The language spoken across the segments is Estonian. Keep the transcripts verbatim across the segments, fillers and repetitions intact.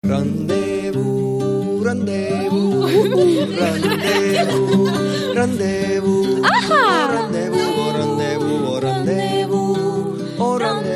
Rendezvous, rendezvous, rendezvous, rendezvous, rendezvous, rendezvous, rendezvous,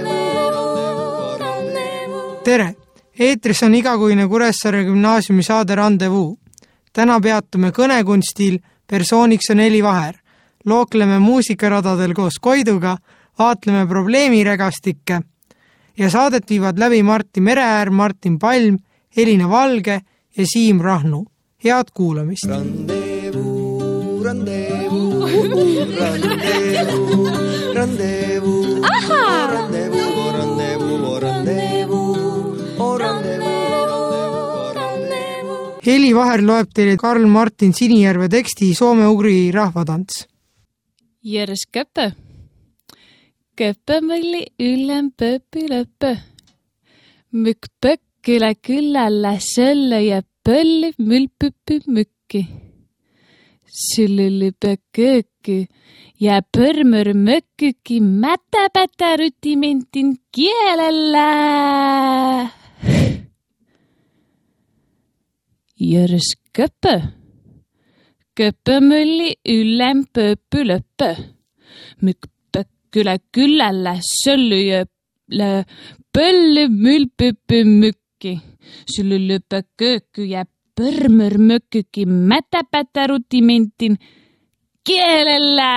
rendezvous. Tere! Eetris on igakuine Kuressaare gümnaasiumi saade Rendezvous. Täna peatume kõnekunstil, persooniks on Heli Vaher. Lookleme muusikaradadel koos Koiduga, vaatleme probleemiregastikke ja saadet viivad läbi Martin Mereäär, Martin Palm, Elina Valge ja Siim Rahnu. Head kuulamist! Rendezvous, rendezvous, rendezvous, rendezvous, rendezvous, rendezvous, rendezvous. Heli Vaher loeb teile Karl Martin Sinijärve teksti soome-ugri rahvatants. Järs köpö. Köpömölli ylän pöpylöpö. Mykk pökkylä kyllällä söllö ja pölli mylpyppy mykki. Syllylypö kökky ja pörmör mökkyki mätäpätä rytimentin kielellä. Järs köpö. Köpömölli ylän pöpylöpö. Mykk Kyllä kyllällä söllyjö pölly mylpyppy mykki. Syllylypä kökky ja pörmör mökkyki mätäpätä rutimentin kielellä.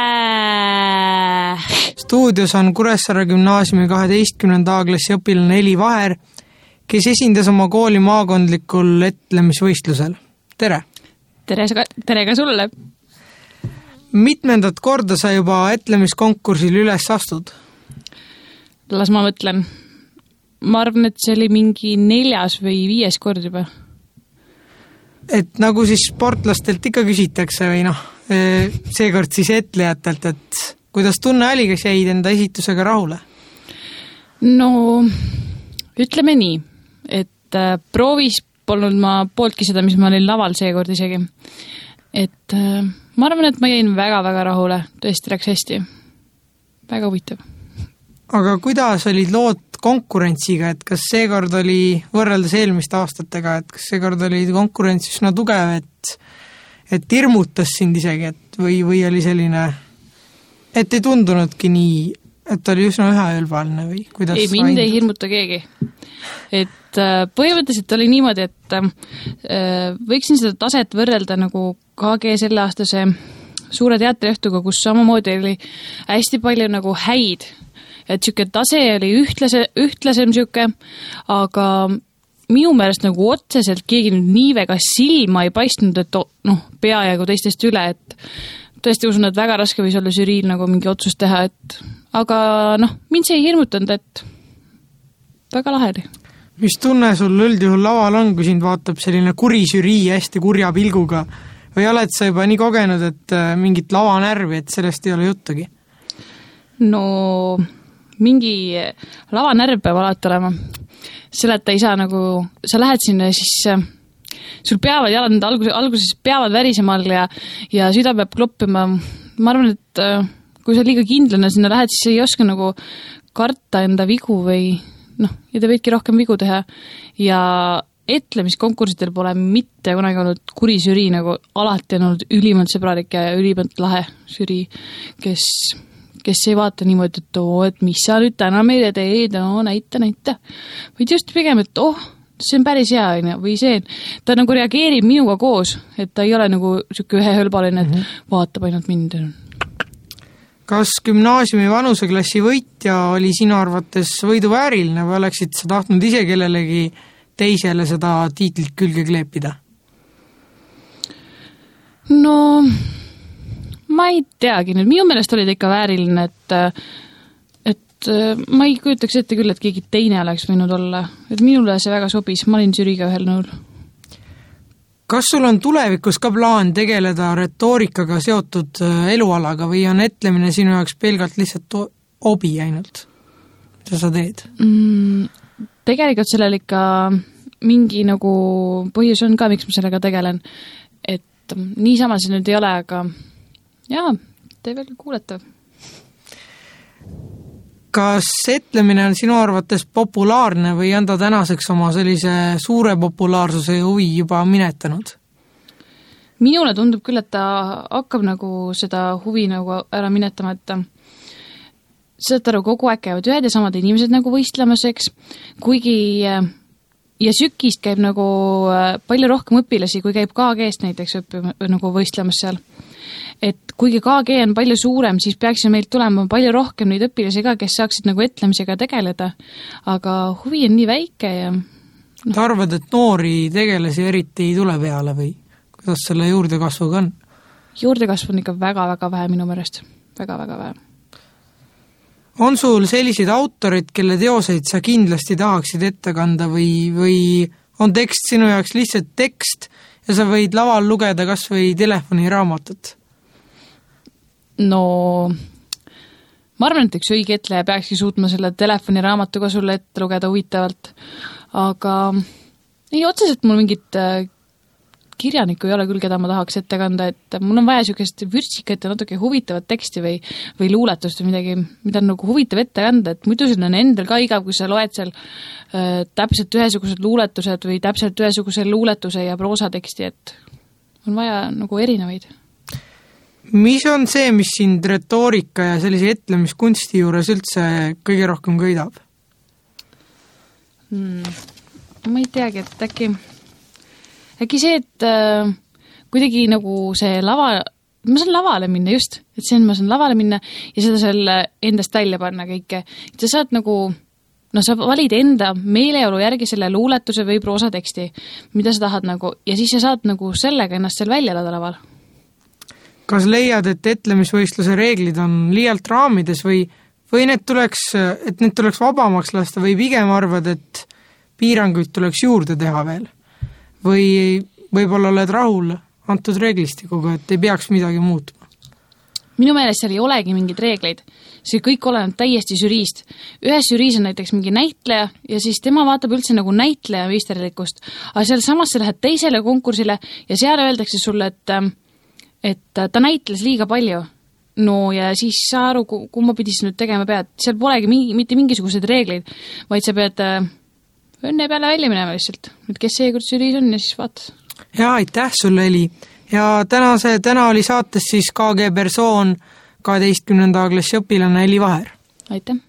Stuudios on Kuressaare gümnaasiumi kaheteistkümnenda A-klassi õpilane Heli Vaher, kes esindas oma kooli maakondlikul etlemisvõistlusel. Tere! Tere, tere ka sulle! Mitmendat korda sa juba etlemiskonkursil üles astud? Las ma mõtlen. Ma arvan, et see oli mingi neljas või viies kord juba. Et nagu siis sportlastelt ikka küsitakse või noh, seekord siis etlejatelt, et kuidas tunne oli, kes jäid enda esitusega rahule? No, ütleme nii, et proovis polnud ma pooltki seda, mis ma olin laval seekord isegi. Et ma arvan, et ma jäin väga-väga rahule. Tõesti läks hästi. Väga huvitav. Aga kuidas olid lood konkurentsiga? Et kas seekord oli võrreldes eelmiste aastatega, et kas seekord oli konkurents üsna tugev, et, et hirmutas sind isegi, et või, või oli selline, et ei tundunudki nii, et oli üsna üheülbaline või kuidas? Ei, mind ei hirmuta keegi. Et põhimõtteliselt oli niimoodi, et võiksin seda taset võrrelda nagu K G selle aastase suure teatriõhtuga, kus samamoodi oli hästi palju nagu häid. Et siuke tase oli ühtlase, ühtlasem siuke, aga minu meelest nagu otseselt keegi nüüd nii väga silma ei paistnud, et noh, peaaegu teistest üle, et tõesti usun, et väga raske võis olla žüriil nagu mingi otsus teha, et aga noh, mind see ei hirmutanud, et väga lahe oli. Mis tunne sul üldjuhul laval on, kui sind vaatab selline kuri žürii hästi kurja pilguga või oled sa juba nii kogenud, et mingit lavanärvi, et sellest ei ole juttugi? No mingi lavanärv peab alati olema. Selleta ei saa nagu, sa lähed sinna ja siis sul peavad jalad alguses, alguses peavad värisema all ja, ja süda peab kloppima. Ma arvan, et kui sa liiga kindlana sinna lähed, siis ei oska nagu karta enda vigu või noh, ja te võidki rohkem vigu teha. Ja etlemiskonkursitel pole mitte kunagi olnud kuri žürii, nagu alati on olnud ülimalt sõbralik ja ülimalt lahe žürii, kes, kes ei vaata niimoodi, et oo, et mis sa nüüd täna meile teed, no näita, näita. Võid just pigem, et oh, see on päris hea, või see, ta nagu reageerib minuga koos, et ta ei ole nagu siuke ühe hölbaline, et mm-hmm. vaatab ainult mind. Kas gümnaasiumi vanuseklassi võitja oli sinu arvates võidu vääriline või oleksid sa tahtnud ise kellelegi teisele seda tiitlit külge kleepida? No, ma ei teagi nüüd. Minu meelest oli ta ikka vääriline, et, et ma ei kujutaks ette küll, et keegi teine oleks võinud olla. Et minule see väga sobis. Ma olin žüriga ühel nõul. Kas sul on tulevikus ka plaan tegeleda retoorikaga seotud elualaga või on etlemine sinu jaoks pelgalt lihtsalt hobi ainult? Mida sa teed? Mm, tegelikult sellel ikka mingi nagu põhjus on ka, miks ma sellega tegelen. Et niisama see nüüd ei ole, aga jaa, te veel kuulete. kas etlemine on sinu arvates populaarne või on ta tänaseks oma sellise suure populaarsuse ja huvi juba minetanud? Minule tundub küll, et ta hakkab nagu seda huvi nagu ära minetama, et seda aru kogu aeg käivad ühed ja samad inimesed nagu võistlemas, eks, kuigi ja sükist käib nagu palju rohkem õpilasi, kui käib K G-st näiteks õppima, nagu võistlemas seal. Et kuigi K G on palju suurem, siis peaks ju meilt tulema palju rohkem neid õpilasi ka, kes saaksid nagu etlemisega tegeleda, aga huvi on nii väike ja no. Ta arvad, et noori tegelasi eriti ei tule peale või kuidas selle juurdekasvuga on? Juurdekasvu on ikka väga-väga vähe minu meelest, väga-väga vähe. On sul selliseid autorid, kelle teoseid sa kindlasti tahaksid ette kanda või, või on tekst sinu jaoks lihtsalt tekst ja sa võid laval lugeda kas või telefoniraamatut? No ma arvan, et üks õige etleja peakski suutma selle telefoniraamatuga sulle ette lugeda huvitavalt, aga ei otseselt mul mingit kirjanikku ei ole küll, keda ma tahaks ette kanda, et mul on vaja niisugust vürtsikat ja natuke huvitavat teksti või, või luuletust või midagi, mida on nagu huvitav ette kanda, et muidu sul on endal ka igav, kui sa loed seal äh, täpselt ühesugused luuletused või täpselt ühesuguse luuletuse ja proosateksti, et on vaja nagu erinevaid. Mis on see, mis sind retoorika ja sellise etlemiskunsti juures üldse kõige rohkem köidab? Hmm. Ma ei teagi, et äkki äkki see, et äh, kuidagi nagu see lava, ma saan lavale minna just, et see on, ma saan lavale minna ja seda seal endast välja panna kõike. Sa saad nagu, no sa valid enda meeleolu järgi selle luuletuse või proosateksti, mida sa tahad nagu, ja siis sa saad nagu sellega ennast seal välja lada laval. Kas leiad, et etlemisvõistluse reeglid on liialt raamides või, või need tuleks, et need tuleks vabamaks lasta või pigem arvad, et piiranguid tuleks juurde teha veel? Või võib-olla oled rahul antud reeglistikuga, et ei peaks midagi muutma? Minu meelest seal ei olegi mingeid reegleid. See kõik oleneb täiesti žüriist. Ühes žüriis on näiteks mingi näitleja ja siis tema vaatab üldse nagu näitleja meisterlikkust. Aga seal samas sa lähed teisele konkursile ja seal öeldakse sulle, et, et ta näitles liiga palju. No ja siis sa aru, kumma pidi sa nüüd tegema pead. Seal polegi mingi, mitte mingisuguseid reegleid, vaid sa pead õnne peale välja minema lihtsalt. Nüüd kes seekord žüriis on ja siis vaatas. Ja aitäh sulle, Eli. Ja täna, see, täna oli saates siis K G persoon kaheteistkümnenda klassi õpilane Eli Vaher. Aitäh.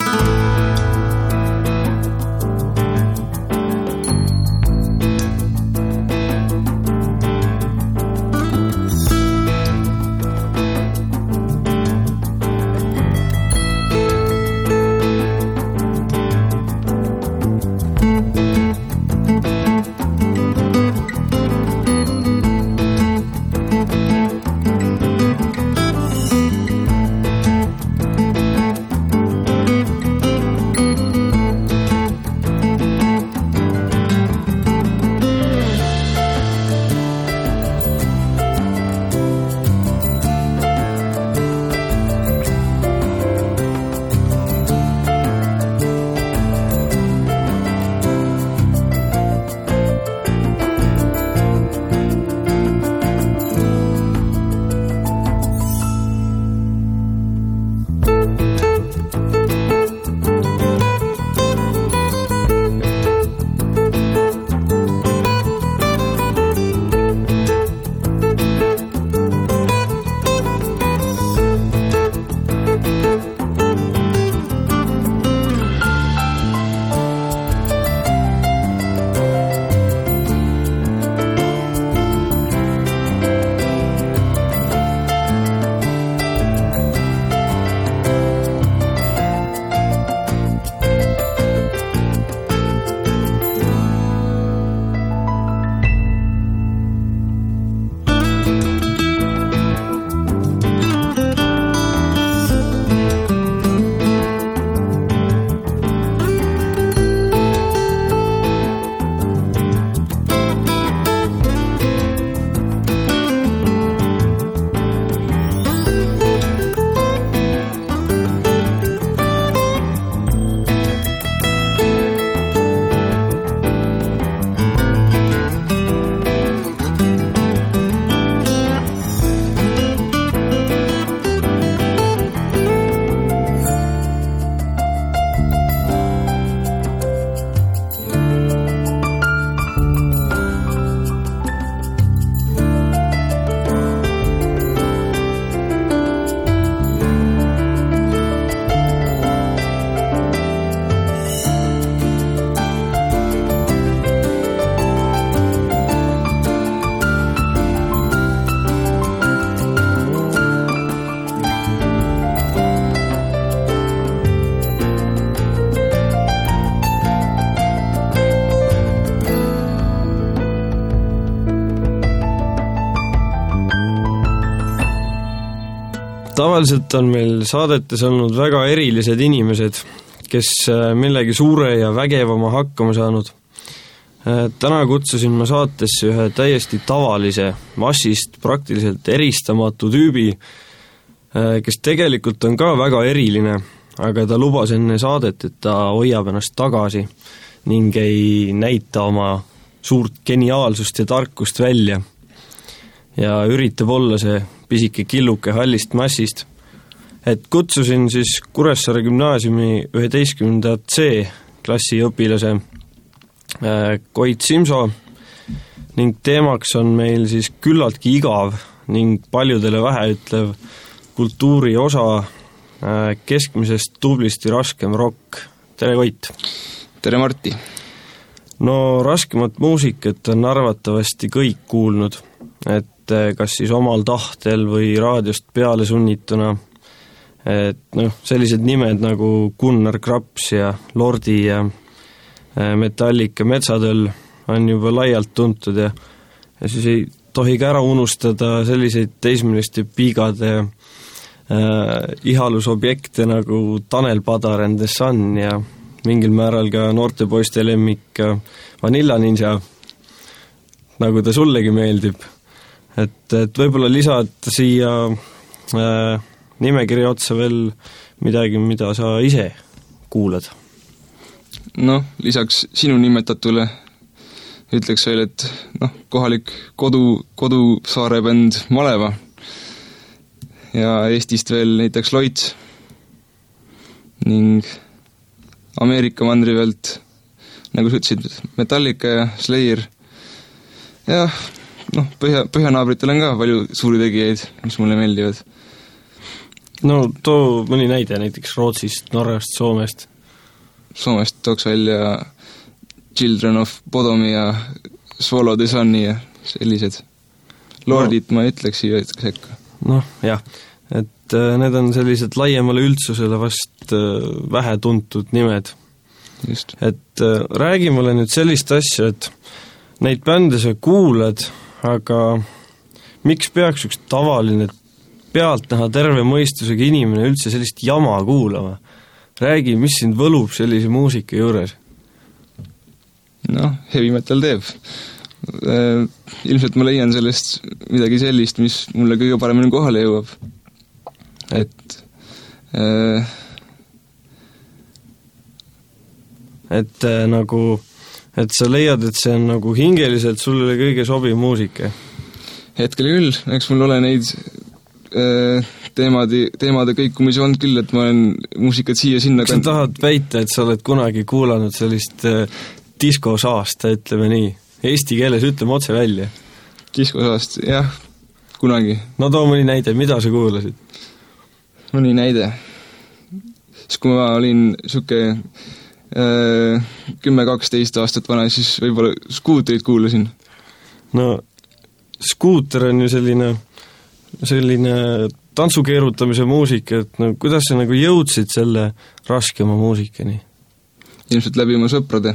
tavaliselt on meil saadetes olnud väga erilised inimesed, kes millegi suure ja vägevama hakkama saanud. Täna kutsusin ma saatesse ühe täiesti tavalise, massist praktiliselt eristamatu tüübi, kes tegelikult on ka väga eriline, aga ta lubas enne saadet, et ta hoiab ennast tagasi ning ei näita oma suurt geniaalsust ja tarkust välja ja üritab olla see pisike killuke hallist massist. Et kutsusin siis Kuressaare gümnaasiumi üheteistkümnenda C klassi õpilase Koit Simso ning teemaks on meil siis küllaltki igav ning paljudele väheütlev kultuuri osa keskmisest tublisti raskem rock. Tere, Koit! Tere, Martti! No raskemat muusikat on arvatavasti kõik kuulnud, et kas siis omal tahtel või raadiost peale sunnituna, et noh, sellised nimed nagu Gunnar Graps ja Lordi ja Metallica Metsatöll on juba laialt tuntud ja, ja siis ei tohi ka ära unustada selliseid teismeliste piigade äh, ihalusobjekte nagu Tanel Padar and the Sun ja mingil määral ka noorte poiste lemmik Vanilla Ninja, nagu ta sullegi meeldib. Et, et võib-olla lisad siia äh, nimekirja otsa veel midagi, mida sa ise kuulad. Noh, lisaks sinu nimetatule ütleks veel, et noh, kohalik kodu, kodusaare bänd Maleva ja Eestist veel näiteks Loits ning Ameerika mandri pealt, nagu sa ütlesid, Metallica ja Slayer ja noh, põhja, põhjanaabritel on ka palju suuri tegijaid, mis mulle meeldivad. No too mõni näide näiteks Rootsist, Norrast, Soomest. Soomest tooks välja Children of Bodomi ja Swallow the Sunni ja sellised. Lordid no. Ma ütleks siia sekka. Noh, jah, et need on sellised laiemale üldsusele vast vähe tuntud nimed. Just. Et räägi mulle nüüd sellist asja, et neid bände sa kuulad, aga miks peaks üks tavaline pealt näha terve mõistusega inimene üldse sellist jama kuulama? Räägi, mis sind võlub sellise muusika juures? Noh, heavy metal teeb. Ilmselt ma leian sellest midagi sellist, mis mulle kõige paremini kohale jõuab. Et äh... et äh, nagu et sa leiad, et see on nagu hingeliselt sulle kõige sobiv muusika? Hetkel küll, eks mul ole neid äh, teemade, teemade kõikumisi olnud küll, et ma olen muusikat siia-sinna kas sa tahad väita, et sa oled kunagi kuulanud sellist äh, diskosaast, ütleme nii, eesti keeles ütleme otse välja? Diskosaast, jah, kunagi. No too mõni näide, mida sa kuulasid? Mõni näide. Siis kui ma olin siuke äh, kümme kaksteist aastat vana, siis võib-olla skuuterit kuulasin. No skuuter on ju selline selline tantsukeerutamise muusika, et no, kuidas sa nagu jõudsid selle raskema muusikani? Ilmselt läbi oma sõprade.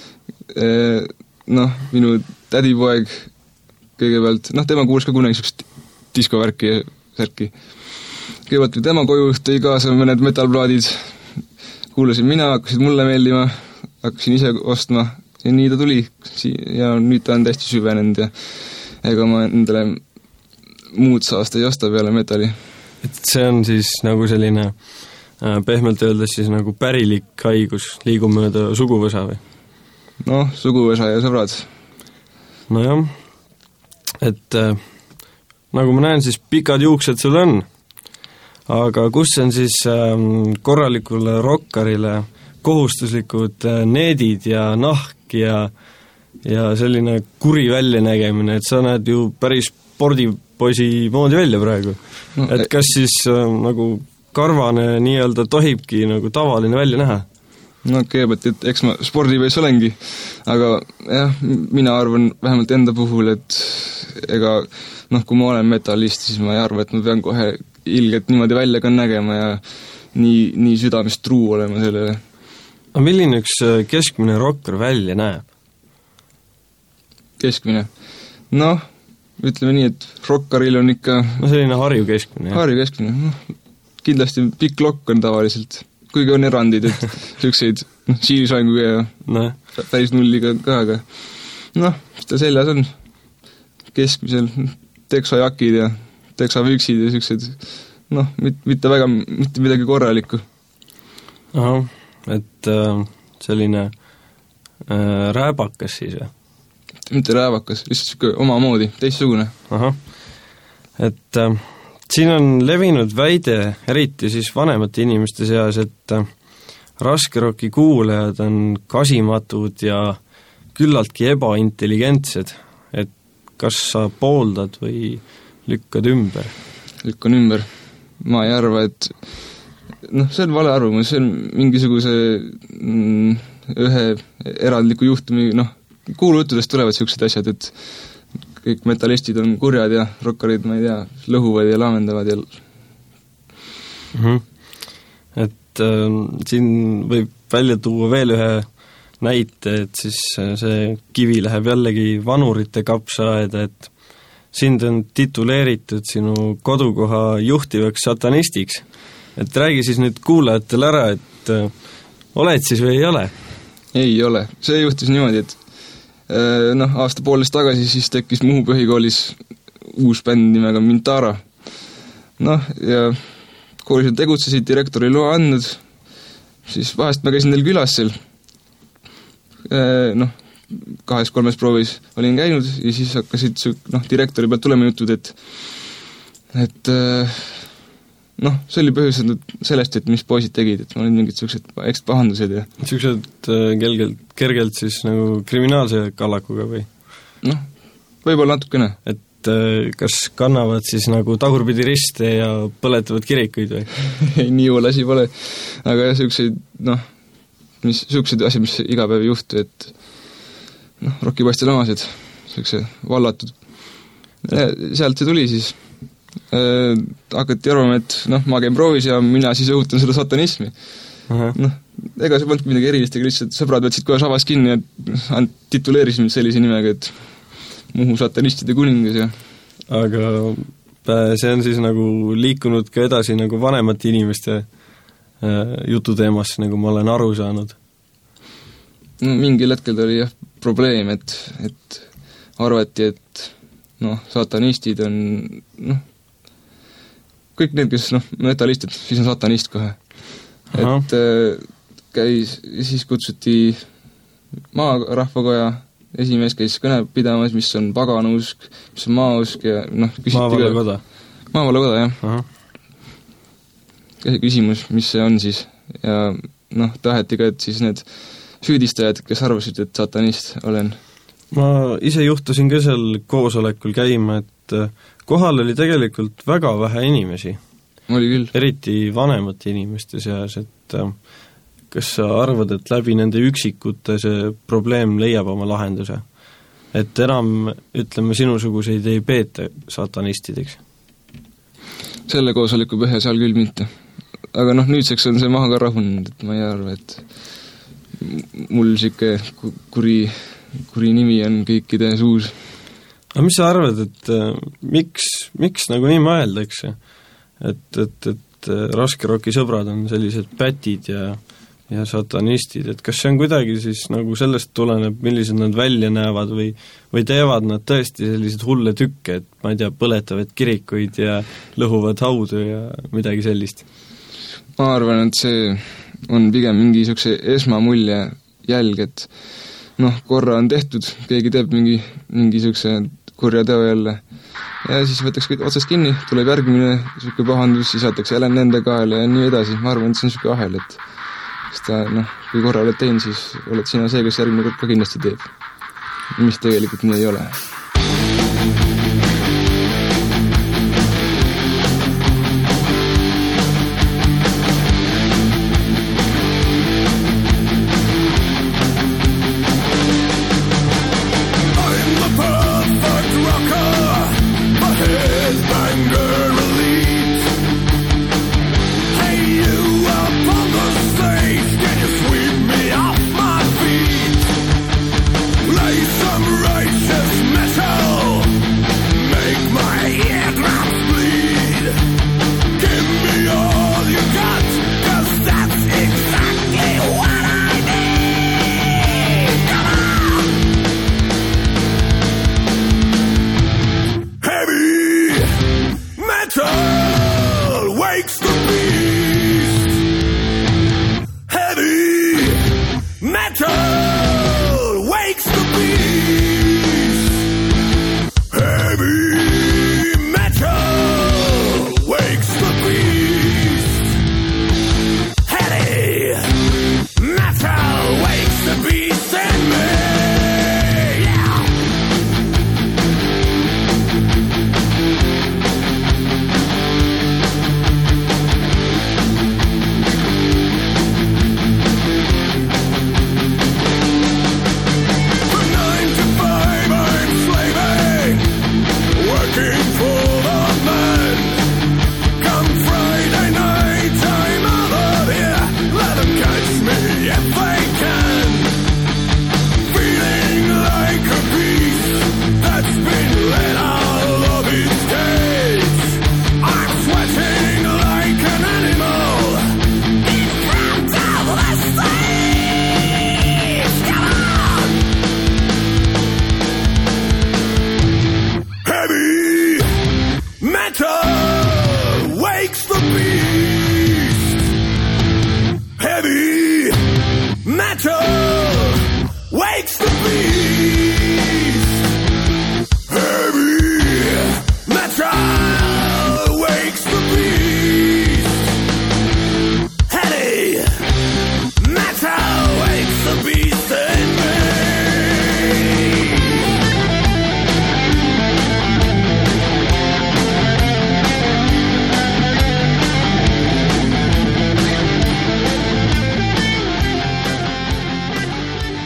Noh, minu tädipoeg kõigepealt, noh, tema kuulis ka kunagi sellist diskovärki ja särki. Kõigepealt kui tema koju tõi kaasa mõned metalplaadid, kuulasin mina, hakkasid mulle meeldima, hakkasin ise ostma ja nii ta tuli ja nüüd ta on täiesti süvenenud ja ega ma endale muud saasta ei osta peale metalli. Et see on siis nagu selline äh, pehmelt öeldes siis nagu pärilik haigus, liigub mööda suguvõsa või? Noh, suguvõsa ja sõbrad. No jah, et äh, nagu ma näen, siis pikad juuksed sul on, aga kus on siis äh, korralikule rokkarile kohustuslikud äh, needid ja nahk ja, ja selline kuri väljanägemine, et sa näed ju päris spordipoisi moodi välja praegu. No, et kas siis äh, nagu karvane nii-öelda tohibki nagu tavaline välja näha? No kõigepealt, et eks ma spordipois olengi, aga jah, mina arvan vähemalt enda puhul, et ega noh, kui ma olen metallist, siis ma ei arva, et ma pean kohe ilgelt niimoodi välja ka nägema ja nii, nii südamest truu olema sellele. aga milline üks keskmine rocker välja näeb? Keskmine? Noh, ütleme nii, et rokkaril on ikka no selline Harju keskmine. Harju keskmine, noh, kindlasti pikk lokk on tavaliselt, kuigi on erandid, et selliseid noh, siilisvanguga ja no. päris nulliga ka, aga noh, mis ta seljas on, keskmisel teksajakid ja teksavüksid ja sellised noh, mitte väga, mitte midagi korralikku. Ahah, et äh, selline äh, rääbakas siis või? Mitte rääbakas, lihtsalt siuke omamoodi, teistsugune. Ahah, et äh, siin on levinud väide, eriti siis vanemate inimeste seas, et äh, raskeroki kuulajad on kasimatud ja küllaltki ebaintelligentsed, et kas sa pooldad või lükkad ümber? Lükkan ümber. Ma ei arva, et noh, see on vale arvamus, see on mingisuguse mm, ühe erandliku juhtumi, noh, kuulujuttudest tulevad sellised asjad, et kõik metallistid on kurjad ja rokkarid, ma ei tea, lõhuvad ja laamendavad ja mm-hmm. et äh, siin võib välja tuua veel ühe näite, et siis see kivi läheb jällegi vanurite kapsaaeda, et sind on tituleeritud sinu kodukoha juhtivaks satanistiks. Et räägi siis nüüd kuulajatele ära, et äh, oled siis või ei ole? Ei ole. See juhtus niimoodi, et äh, noh, aasta poolest tagasi siis tekkis Muhu põhikoolis uus bänd nimega Mintara. Noh, ja koolis on tegutsesid, direktori loa andnud, siis vahest ma käisin neil külas seal, äh, noh, kahes-kolmes proovis olin käinud ja siis hakkasid noh, direktori pealt tulema jutud, et et noh, see oli põhjus sellest, et mis poisid tegid, et ma olin mingid sellised ekstra pahandused ja sellised kergelt, kergelt siis nagu kriminaalse kallakuga või? Noh, võib-olla natukene. Et kas kannavad siis nagu tagurpidi riste ja põletavad kirikuid või? Ei, nii hull asi pole, aga selliseid noh, mis, sellised asjad, mis iga päev ei juhtu, et noh, rokipaistel omased, sellise vallatud. Sealt see tuli siis. Äh, hakati arvama, et noh, ma käin proovis ja mina siis õhutan seda satanismi. Aha. Noh, ega see polnud midagi erilist, ega lihtsalt sõbrad võtsid kohe sabas kinni ja tituleerisid mind sellise nimega, et Muhu satanistide kuningas ja aga see on siis nagu liikunud ka edasi nagu vanemate inimeste äh, jututeemasse, nagu ma olen aru saanud. No, mingil hetkel oli jah probleem, et, et arvati, et noh, satanistid on noh, kõik need, kes noh, metallistid, siis on satanist kohe. Aha. Et äh, käis, siis kutsuti Maarahvakoja esimees käis kõne pidamas, mis on paganuusk, mis on maausk ja noh, Maavalakoda. Maavalakoda, jah. Aha. Küsimus, mis see on siis ja noh, taheti ka, et siis need süüdistajad, kes arvasid, et satanist olen. Ma ise juhtusin ka seal koosolekul käima, et kohal oli tegelikult väga vähe inimesi. Oli küll. Eriti vanemate inimeste seas, et kas sa arvad, et läbi nende üksikute see probleem leiab oma lahenduse? Et enam, ütleme, sinusuguseid ei peeta satanistideks? Selle koosoleku põhja seal küll mitte. Aga noh, nüüdseks on see maha ka rahunenud, et ma ei arva, et mul siuke kuri, kuri nimi on kõikide suus. aga mis sa arvad, et miks, miks nagu nii mõeldakse? Et, et, et raskeroki sõbrad on sellised pätid ja ja satanistid, et kas see on kuidagi siis nagu sellest tuleneb, millised nad välja näevad või, või teevad nad tõesti sellised hulle tükke, et ma ei tea, põletavad kirikuid ja lõhuvad haudu ja midagi sellist? Ma arvan, et see on pigem mingi niisuguse esmamulje jälg, et noh, korra on tehtud, keegi teeb mingi, mingi niisuguse kurja teo jälle ja siis võetakse kõik otsast kinni, tuleb järgmine niisugune pahandus, siis võetakse jälle nende kaela ja nii edasi. Ma arvan, et see on niisugune ahel, et sest ta, noh, kui korra oled teinud, siis oled sina see, kes järgmine kord ka kindlasti teeb. Mis tegelikult nii ei ole. Righteous message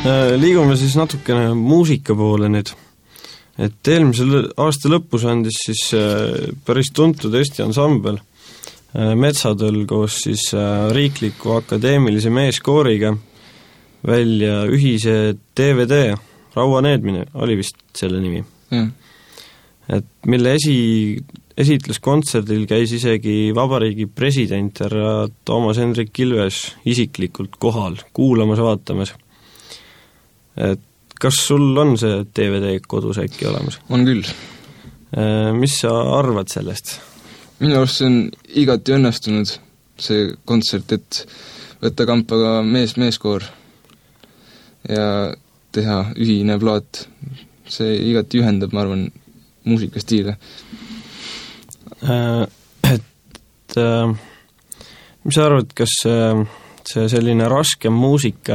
Liigume siis natukene muusika poole nüüd. Et eelmisel aasta lõpus andis siis päris tuntud Eesti ansambel Metsatöll koos siis riikliku akadeemilise meeskooriga välja ühise D V D, Raua needmine oli vist selle nimi. Mm. Et mille esi, esitluskontserdil käis isegi vabariigi president härra Toomas Hendrik Ilves isiklikult kohal, kuulamas, vaatamas. Et kas sul on see D V D kodus äkki olemas? On küll. Mis sa arvad sellest? Minu arust see on igati õnnestunud, see kontsert, et võtta kampa ka mees, meeskoor ja teha ühine plaat. See igati ühendab, ma arvan, muusikastiile. Et mis sa arvad, kas see selline raskem muusika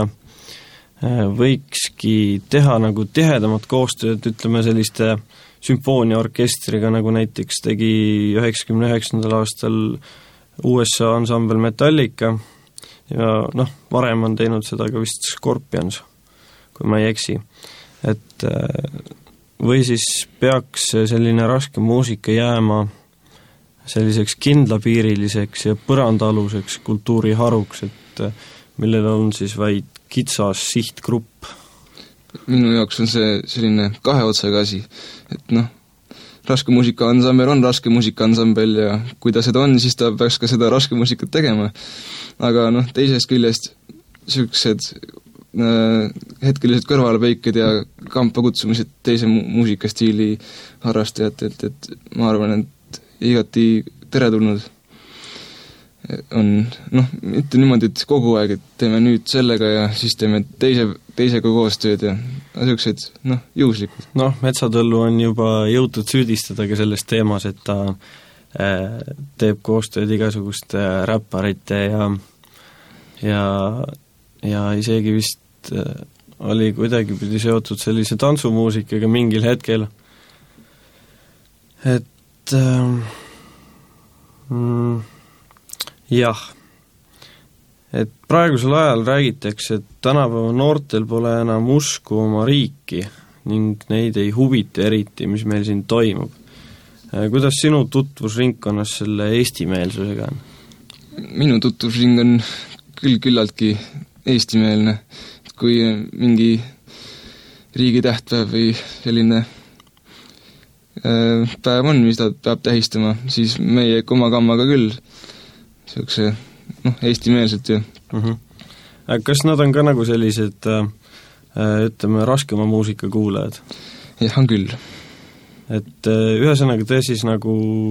võikski teha nagu tihedamat koostööd, ütleme selliste sümfooniaorkestriga, nagu näiteks tegi üheksakümne üheksandal aastal U S A ansambel Metallica ja noh, varem on teinud seda ka vist Scorpions, kui ma ei eksi. Et või siis peaks selline raske muusika jääma selliseks kindlapiiriliseks ja põrandaaluseks kultuuriharuks, et millel on siis vaid kitsas sihtgrupp? Minu jaoks on see selline kahe otsaga asi, et noh, raske muusika ansambel on raske muusika ansambel ja kui ta seda on, siis ta peaks ka seda raske muusikat tegema. Aga noh, teisest küljest sellised äh, hetkelised kõrvalepõiked ja kampa kutsumised teise mu- muusikastiili harrastajad, et, et ma arvan, et igati teretulnud on, noh, mitte niimoodi, et kogu aeg, et teeme nüüd sellega ja siis teeme teise, teisega koostööd ja sellised, noh, juhuslikud. Noh, Metsatõllu on juba jõutud süüdistada ka selles teemas, et ta äh, teeb koostööd igasuguste räpparite ja ja, ja isegi vist äh, oli kuidagi pidi seotud sellise tantsumuusikaga mingil hetkel. Et äh, mm, jah, et praegusel ajal räägitakse, et tänapäeva noortel pole enam usku oma riiki ning neid ei huvita eriti, mis meil siin toimub. Kuidas sinu tutvusringkonnas selle eestimeelsusega on? Minu tutvusring on küll küllaltki eestimeelne, kui mingi riigi tähtpäev või selline äh, päev on, mis ta peab tähistama, siis meie oma kammaga küll selline, noh, eestimeelselt ju. Uh-huh. Kas nad on ka nagu sellised, ütleme, raskema muusika kuulajad? Jah, on küll. Et ühesõnaga te siis nagu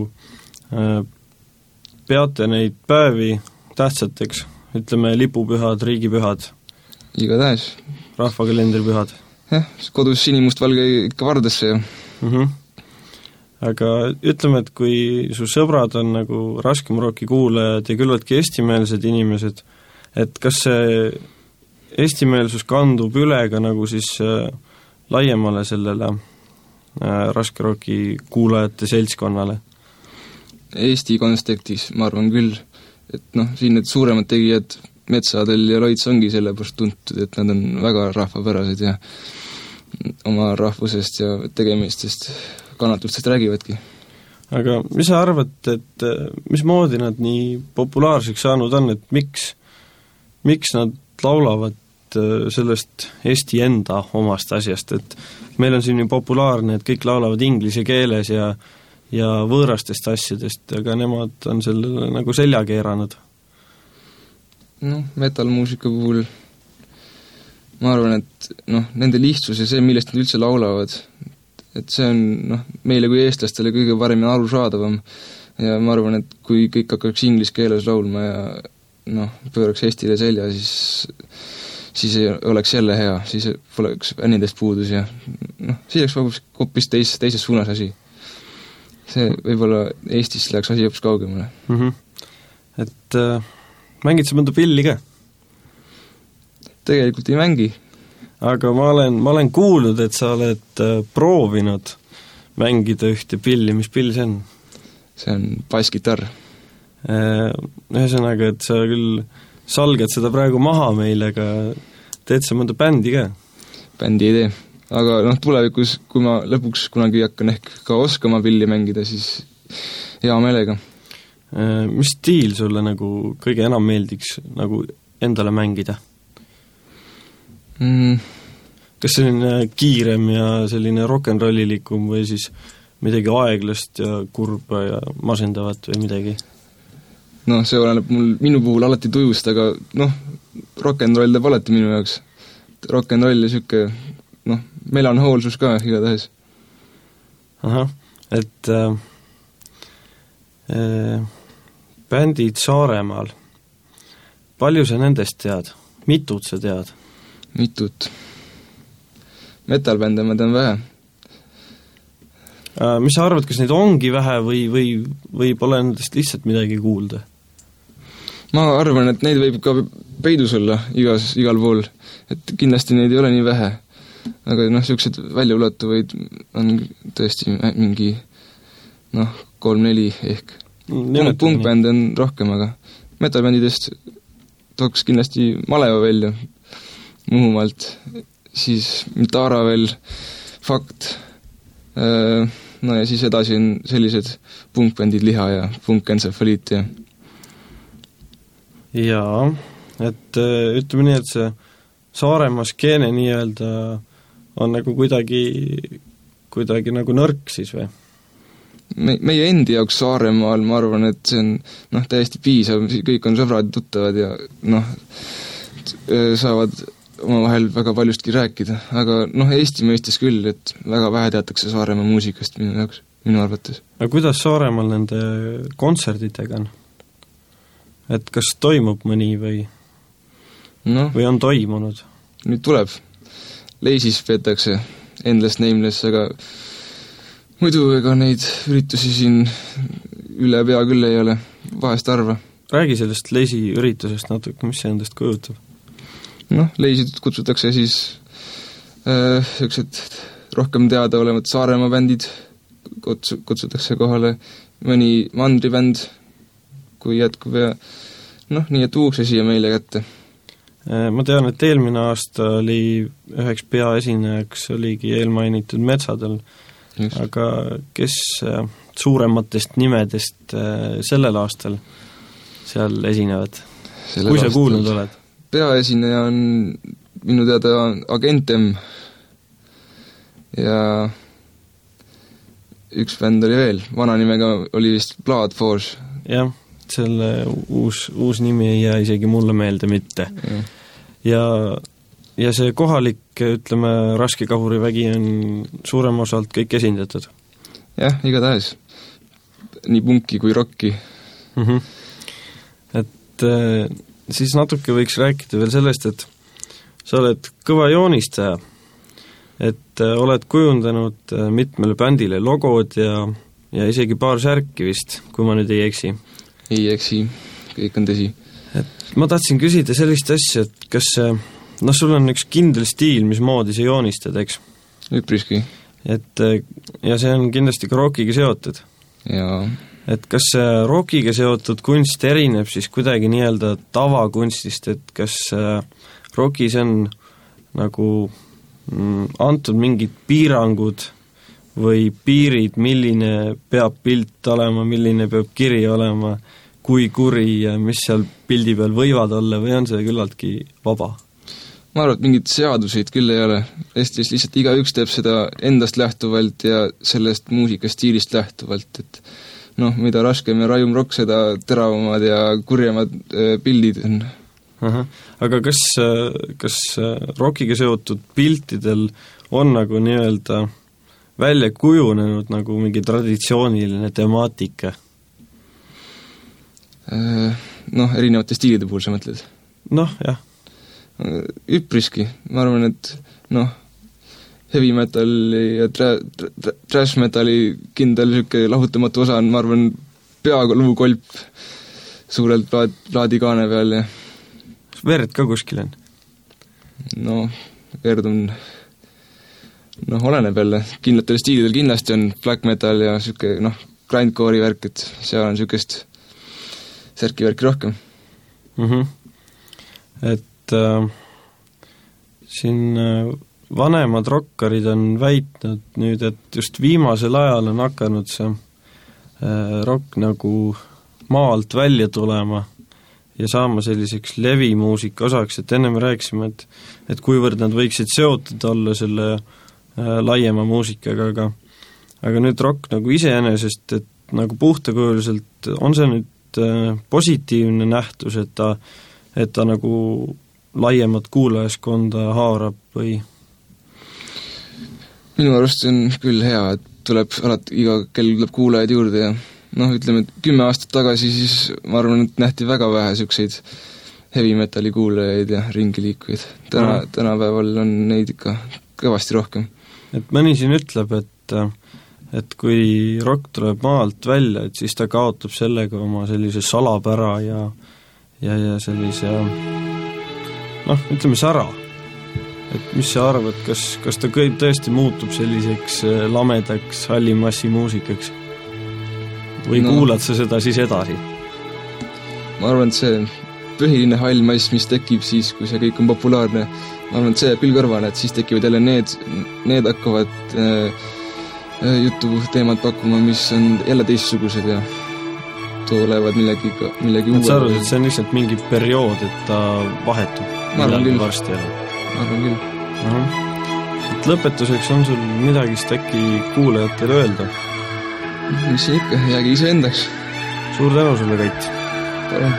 peate neid päevi tähtsateks, ütleme, lipupühad, riigipühad? Igatahes. Rahvakalendripühad? Jah, kodus sinimustvalge ikka vardasse ju. Uh-huh. Aga ütleme, et kui su sõbrad on nagu raskem rocki kuulajad ja küllaltki eestimeelsed inimesed, et kas see eestimeelsus kandub üle ka nagu siis äh, laiemale sellele äh, raske rocki kuulajate seltskonnale? Eesti kontekstis ma arvan küll, et noh, siin need suuremad tegijad, Metsadel ja Loits ongi sellepärast tuntud, et nad on väga rahvapärased ja oma rahvusest ja tegemistest kannatustest räägivadki. Aga mis sa arvad, et mismoodi nad nii populaarseks saanud on, et miks, miks nad laulavad sellest Eesti enda omast asjast, et meil on siin ju populaarne, et kõik laulavad inglise keeles ja, ja võõrastest asjadest, aga nemad on sellele nagu selja keeranud? Noh, metalmuusika puhul ma arvan, et noh, nende lihtsus ja see, millest nad üldse laulavad, et see on noh, meile kui eestlastele kõige paremini arusaadavam ja ma arvan, et kui kõik hakkaks inglise keeles laulma ja noh, pööraks Eestile selja, siis siis ei oleks jälle hea, siis poleks ännidest puudus ja noh, siis oleks hoopis teis, teises suunas asi. See võib-olla Eestis läheks asi hoopis kaugemale. Mm-hmm. Et äh, mängid sa mõnda pilli ka? Tegelikult ei mängi. Aga ma olen, ma olen kuulnud, et sa oled äh, proovinud mängida ühte pilli, mis pill see on? See on basskitarr. Ühesõnaga, et sa küll salgad seda praegu maha meile, aga teed sa mõnda bändi ka? bändi ei tee. Aga noh, tulevikus, kui ma lõpuks kunagi hakkan ehk ka oskama pilli mängida, siis hea meelega. Mis stiil sulle nagu kõige enam meeldiks nagu endale mängida? Mm. Kas selline kiirem ja selline rock'n'rollilikum või siis midagi aeglast ja kurba ja masendavat või midagi? Noh, see oleneb mul minu puhul alati tujust, aga noh, rock'n'roll teeb alati minu jaoks. Rock'n'roll ja siuke, noh, melanhoolsus ka igatahes. Ahah, et äh, äh, bändid Saaremaal, palju sa nendest tead? Mitut sa tead? Mitut. Metalbände ma tean vähe. Äh, mis sa arvad, kas neid ongi vähe või, või, või pole nendest lihtsalt midagi kuulda? Ma arvan, et neid võib ka peidus olla igas, igal pool, et kindlasti neid ei ole nii vähe. Aga noh, siuksed väljaulatuvaid on tõesti mingi noh, kolm-neli ehk. Punkbänd on rohkem, aga metalbändidest tooks kindlasti Maleva välja Muhumaalt, siis Mitara veel, Fakt, no ja siis edasi on sellised punkbändid Liha ja Punkentsefaliit ja jaa, et ütleme nii, et see Saaremaa skeene nii-öelda on nagu kuidagi, kuidagi nagu nõrk siis või? Me, meie endi jaoks Saaremaal ma arvan, et see on noh, täiesti piisav, kõik on sõbrad, tuttavad ja noh, saavad omavahel väga paljustki rääkida, aga noh, Eesti mõistes küll, et väga vähe teatakse Saaremaa muusikast minu jaoks, minu arvates. aga kuidas Saaremaal nende kontserditega on? Et kas toimub mõni või, no, või on toimunud? Nüüd tuleb. Leisis peetakse Endless Nameless, aga muidu ega neid üritusi siin üle pea küll ei ole, vahest arva. Räägi sellest Leisi üritusest natuke, mis see endast kujutab? Noh, Leisid kutsutakse siis äh, sellised rohkem teada olevad Saaremaa bändid, kutsu, kutsutakse kohale mõni mandribänd, kui jätkub ja noh, nii et tuuakse siia meile kätte. Ma tean, et eelmine aasta oli üheks peaesinejaks oligi eelmainitud Metsadel, just. Aga kes suurematest nimedest sellel aastal seal esinevad? Sellel kui sa aastal kuulnud oled? Peaesineja on minu teada Agentem ja üks bänd oli veel, vana nimega oli vist Blood Force. Jah, selle uus, uus nimi ei jää isegi mulle meelde mitte. Ja, ja, ja see kohalik, ütleme, raskekahurivägi on suurem osalt kõik esindatud. Jah, igatahes. Nii punki kui rocki. Mm-hmm. Et äh, siis natuke võiks rääkida veel sellest, et sa oled kõva joonistaja, et äh, oled kujundanud äh, mitmele bändile logod ja, ja isegi paar särki vist, kui ma nüüd ei eksi. Ei eksi, kõik on tõsi. Et ma tahtsin küsida sellist asja, et kas noh, sul on üks kindel stiil, mismoodi sa joonistad, eks? Üpriski. Et ja see on kindlasti ka rockiga seotud. Jaa. Et kas see rockiga seotud kunst erineb siis kuidagi nii-öelda tavakunstist, et kas rockis on nagu mm, antud mingid piirangud või piirid, milline peab pilt olema, milline peab kiri olema, kui kuri ja mis seal pildi peal võivad olla või on see küllaltki vaba? Ma arvan, et mingid seaduseid küll ei ole. Eestis lihtsalt igaüks teeb seda endast lähtuvalt ja sellest muusikastiilist lähtuvalt, et noh, mida raskem ja rajum rock, seda teravamad ja kurjemad äh, pildid on. Aha. Aga kas, kas rockiga seotud piltidel on nagu nii-öelda välja kujunenud nagu mingi traditsiooniline temaatika? Noh, erinevate stiilide puhul sa mõtled? Noh, jah. Üpriski, ma arvan, et noh, heavy metali ja tra- tra- trash metali kindel siuke lahutamatu osa on, ma arvan, pealuukolp suurelt plaad, plaadikaane peal ja verd ka kuskil on? No, verd on noh, oleneb jälle, kindlatel stiilidel kindlasti on black metal ja siuke noh, grindcore'i värk, et seal on siukest särki-värki rohkem. Mm-hmm. Et äh, siin äh, vanemad rokkarid on väitnud nüüd, et just viimasel ajal on hakanud see rokk nagu maa alt välja tulema ja saama selliseks levimuusika osaks, et enne me rääkisime, et et kuivõrd nad võiksid seotud olla selle äh, laiema muusikaga, aga aga nüüd rokk nagu iseenesest, et nagu puhtakujuliselt on see nüüd äh, positiivne nähtus, et ta, et ta nagu laiemat kuulajaskonda haarab või? Minu arust on küll hea, et tuleb alati, iga kell tuleb kuulajaid juurde ja noh, ütleme, et kümme aastat tagasi siis ma arvan, et nähti väga vähe niisuguseid heavy metalli kuulajaid ja ringi liikujaid. Täna, mm. tänapäeval on neid ikka kõvasti rohkem. Et mõni siin ütleb, et, et kui rock tuleb maalt välja, et siis ta kaotab sellega oma sellise salapära ja, ja, ja sellise noh, ütleme sära. Et mis sa arvad, kas, kas ta kõik tõesti muutub selliseks lamedaks hallimassi muusikaks? Või no, kuulad sa seda siis edasi? Ma arvan, et see põhiline hall mass, mis tekib siis, kui see kõik on populaarne, ma arvan, et see küll kõrvale, et siis tekivad jälle need, need hakkavad äh, jututeemad pakkuma, mis on jälle teistsugused ja tulevad millegi, millegi uue. Sa arvad, et see on lihtsalt mingi periood, et ta vahetub? Ma arvan küll. Varsti jälle? Ma arvan küll. Aha. Et lõpetuseks on sul midagist äkki kuulajatele öelda? Mis siin ikka, jäägi ise endaks. Suur tänu sulle, Kait! Palun!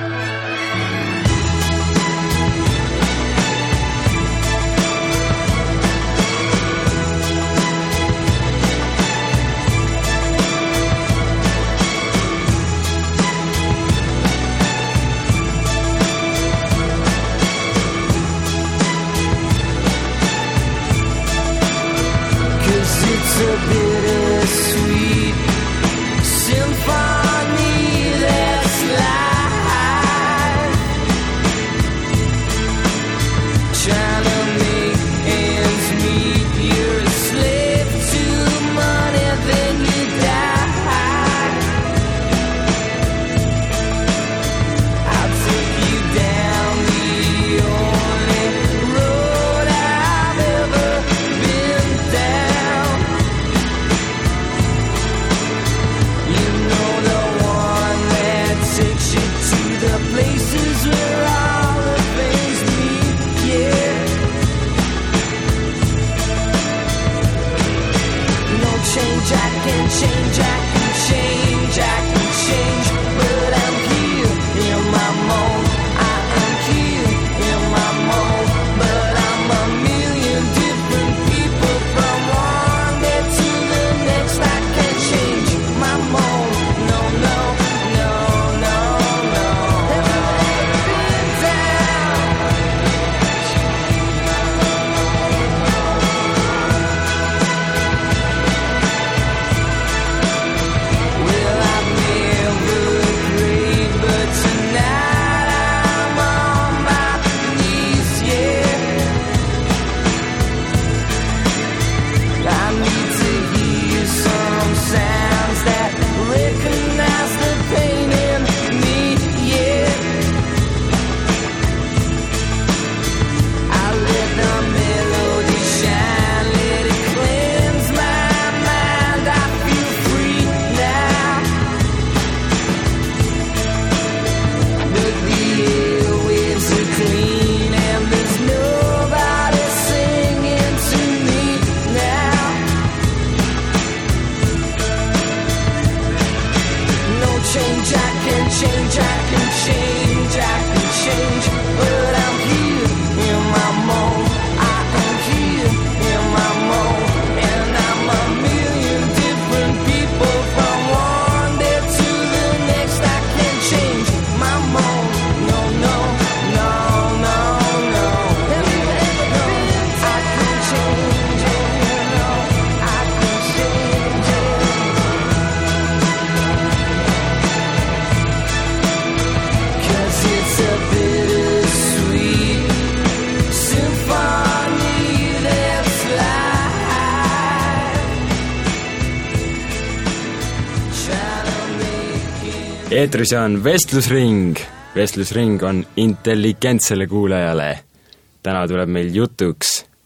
Eetris on Vestlusring. Vestlusring on intelligentsele kuulajale. Täna tuleb meil jutuks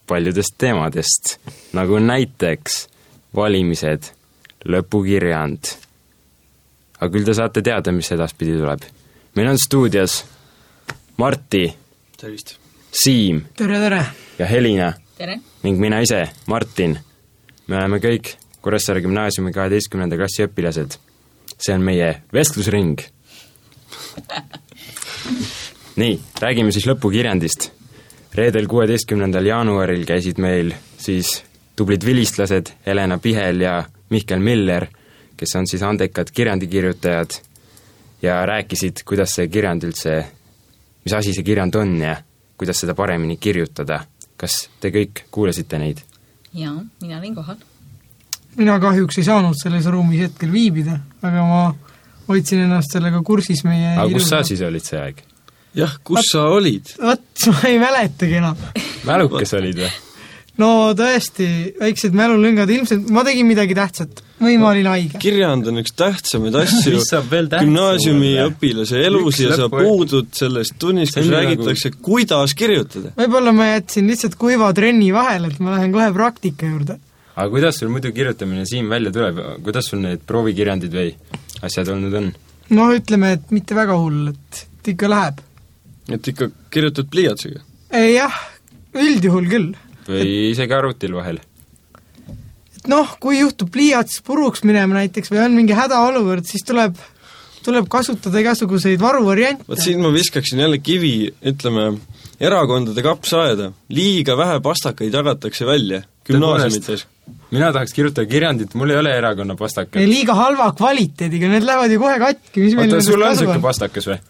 paljudest teemadest, nagu näiteks valimised, lõpukirjand. Aga küll te saate teada, mis edaspidi tuleb. Meil on stuudios Marti, Tervist. Siim tere, tere! ja Helina tere! ning mina ise, Martin. Me oleme kõik Kuressaare gümnaasiumi kaheteistkümnenda klassi õpilased. See on meie vestlusring. Nii, räägime siis lõpukirjandist. Reedel kuueteistkümnendal jaanuaril käisid meil siis tublid vilistlased Helena Pihel ja Mihkel Miller, kes on siis andekad kirjandikirjutajad ja rääkisid, kuidas see kirjand üldse, mis asi see kirjand on ja kuidas seda paremini kirjutada. Kas te kõik kuulasite neid? Jaa, mina olin kohal. Mina kahjuks ei saanud selles ruumis hetkel viibida, aga ma hoidsin ennast sellega kursis meie aga kus sa siis olid see aeg? Jah, kus sa olid? Vot, ma ei mäletagi enam. Mälukas olid või? No tõesti, väiksed mälulüngad, ilmselt ma tegin midagi tähtsat või ma olin haige. Kirjand on üks tähtsamaid asju Mis saab veel tähtsam gümnaasiumi olla? õpilase elus Üks ja sa lõpu- puudud sellest tunnist, See kus on räägitakse, kuidas kirjutada. Võib-olla ma jätsin lihtsalt kuiva trenni vahele, et ma lähen kohe praktika juurde. Aga kuidas sul muidu kirjutamine siin välja tuleb? Kuidas sul need proovikirjandid või asjad olnud on? No ütleme, et mitte väga hull, et, et ikka läheb. Et ikka kirjutad pliiatsiga. Ei jah, üldjuhul küll. Või isegi arvutil vahel? Et noh, kui juhtub pliiats puruks minema näiteks või on mingi hädaolukord, siis tuleb, tuleb kasutada igasuguseid varuvariante. Vaat siin ma viskaksin jälle kivi, ütleme, erakondade kapsaaeda. Liiga vähe pastakaid jagatakse välja gümnaasiumites. Mina tahaks kirjutada kirjandit, mul ei ole erakonna pastakat. Ei, liiga halva kvaliteediga, need lähevad ju kohe katki, mis meil Oota, nendest sul on kasu selline pastakas või?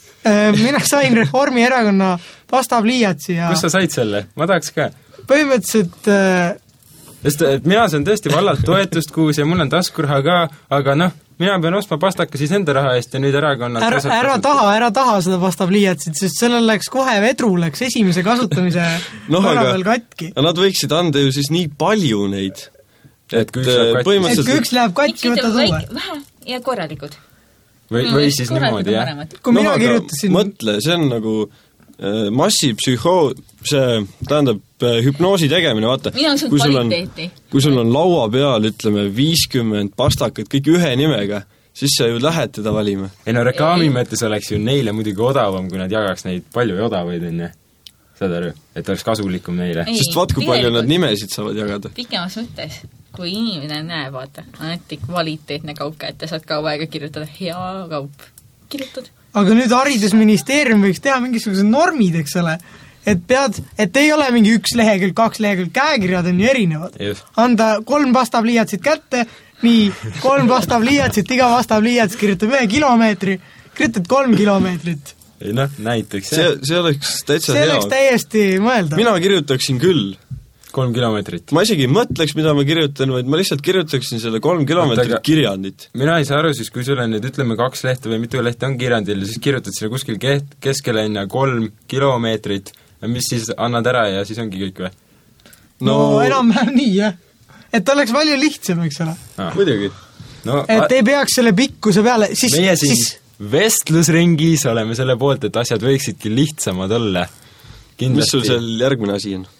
Mina sain Reformierakonna pastapliiatsi ja Kus sa said selle? Ma tahaks ka. põhimõtteliselt äh, Sest et mina saan tõesti vallalt toetust kuus ja mul on taskuraha ka, aga noh, mina pean ostma pastaka siis enda raha eest ja nüüd erakonnad ära, ära taha, ära taha seda pastapliiatsit, sest sellel läks kohe vedru, läks esimese kasutamise noh, korra aga peal katki. ja nad võiksid anda ju siis nii palju neid, Et kui üks läheb katki. Et kui üks põhimõtteliselt läheb katki, võtad uue. Vähe ja korralikud. Või, või siis niimoodi, jah? Kui mina aga kirjutasin... mõtle, see on nagu äh, massipsühhoo, see tähendab äh, hüpnoosi tegemine, vaata. Mina on sul kui sul on, kvaliteeti. kui sul on laua peal, ütleme, viiskümmend pastakat, kõik ühe nimega, siis sa ju lähed teda valima. Ei no reklaami mõttes oleks ju neile muidugi odavam, kui nad jagaks neid palju odavaid, on ju. Saad aru? Et oleks kasulikum neile. Ei, Sest vaat, kui palju tegelikult. nad nimesid saavad jagada. Pikemas mõttes, kui inimene näeb, vaata, anti kvaliteetne kaup kätte, saad kaua aega kirjutada, hea kaup. Kirjutad. aga nüüd haridusministeerium võiks teha mingisugused normid, eks ole, et pead, et ei ole mingi üks lehekülg, kaks lehekülg, käekirjad on ju erinevad. Just. Anda kolm pastapliiatsit kätte, nii, kolm pastapliiatsit, iga pastapliiats kirjutab ühe kilomeetri, kirjutad kolm kilomeetrit. Ei noh, näiteks See, see oleks täitsa see hea. oleks täiesti mõeldav. Mina kirjutaksin küll. kolm kilomeetrit. Ma isegi ei mõtleks, mida ma kirjutan, vaid ma lihtsalt kirjutaksin selle kolm kilomeetrit aga- kirjandit. Mina ei saa aru siis, kui sul on nüüd ütleme kaks lehte või mitu lehte on kirjandil, siis kirjutad sinna kuskil ke- keskele enne kolm kilomeetrit, mis siis annad ära ja siis ongi kõik või? no, no enam-vähem nii, jah. Et oleks palju lihtsam, eks ole. Ah. Muidugi. No, Et ei peaks selle pikkuse peale, siis, meie siin siis vestlusringis oleme selle poolt, et asjad võiksidki lihtsamad olla. Kindlasti. Mis sul seal järgmine asi on?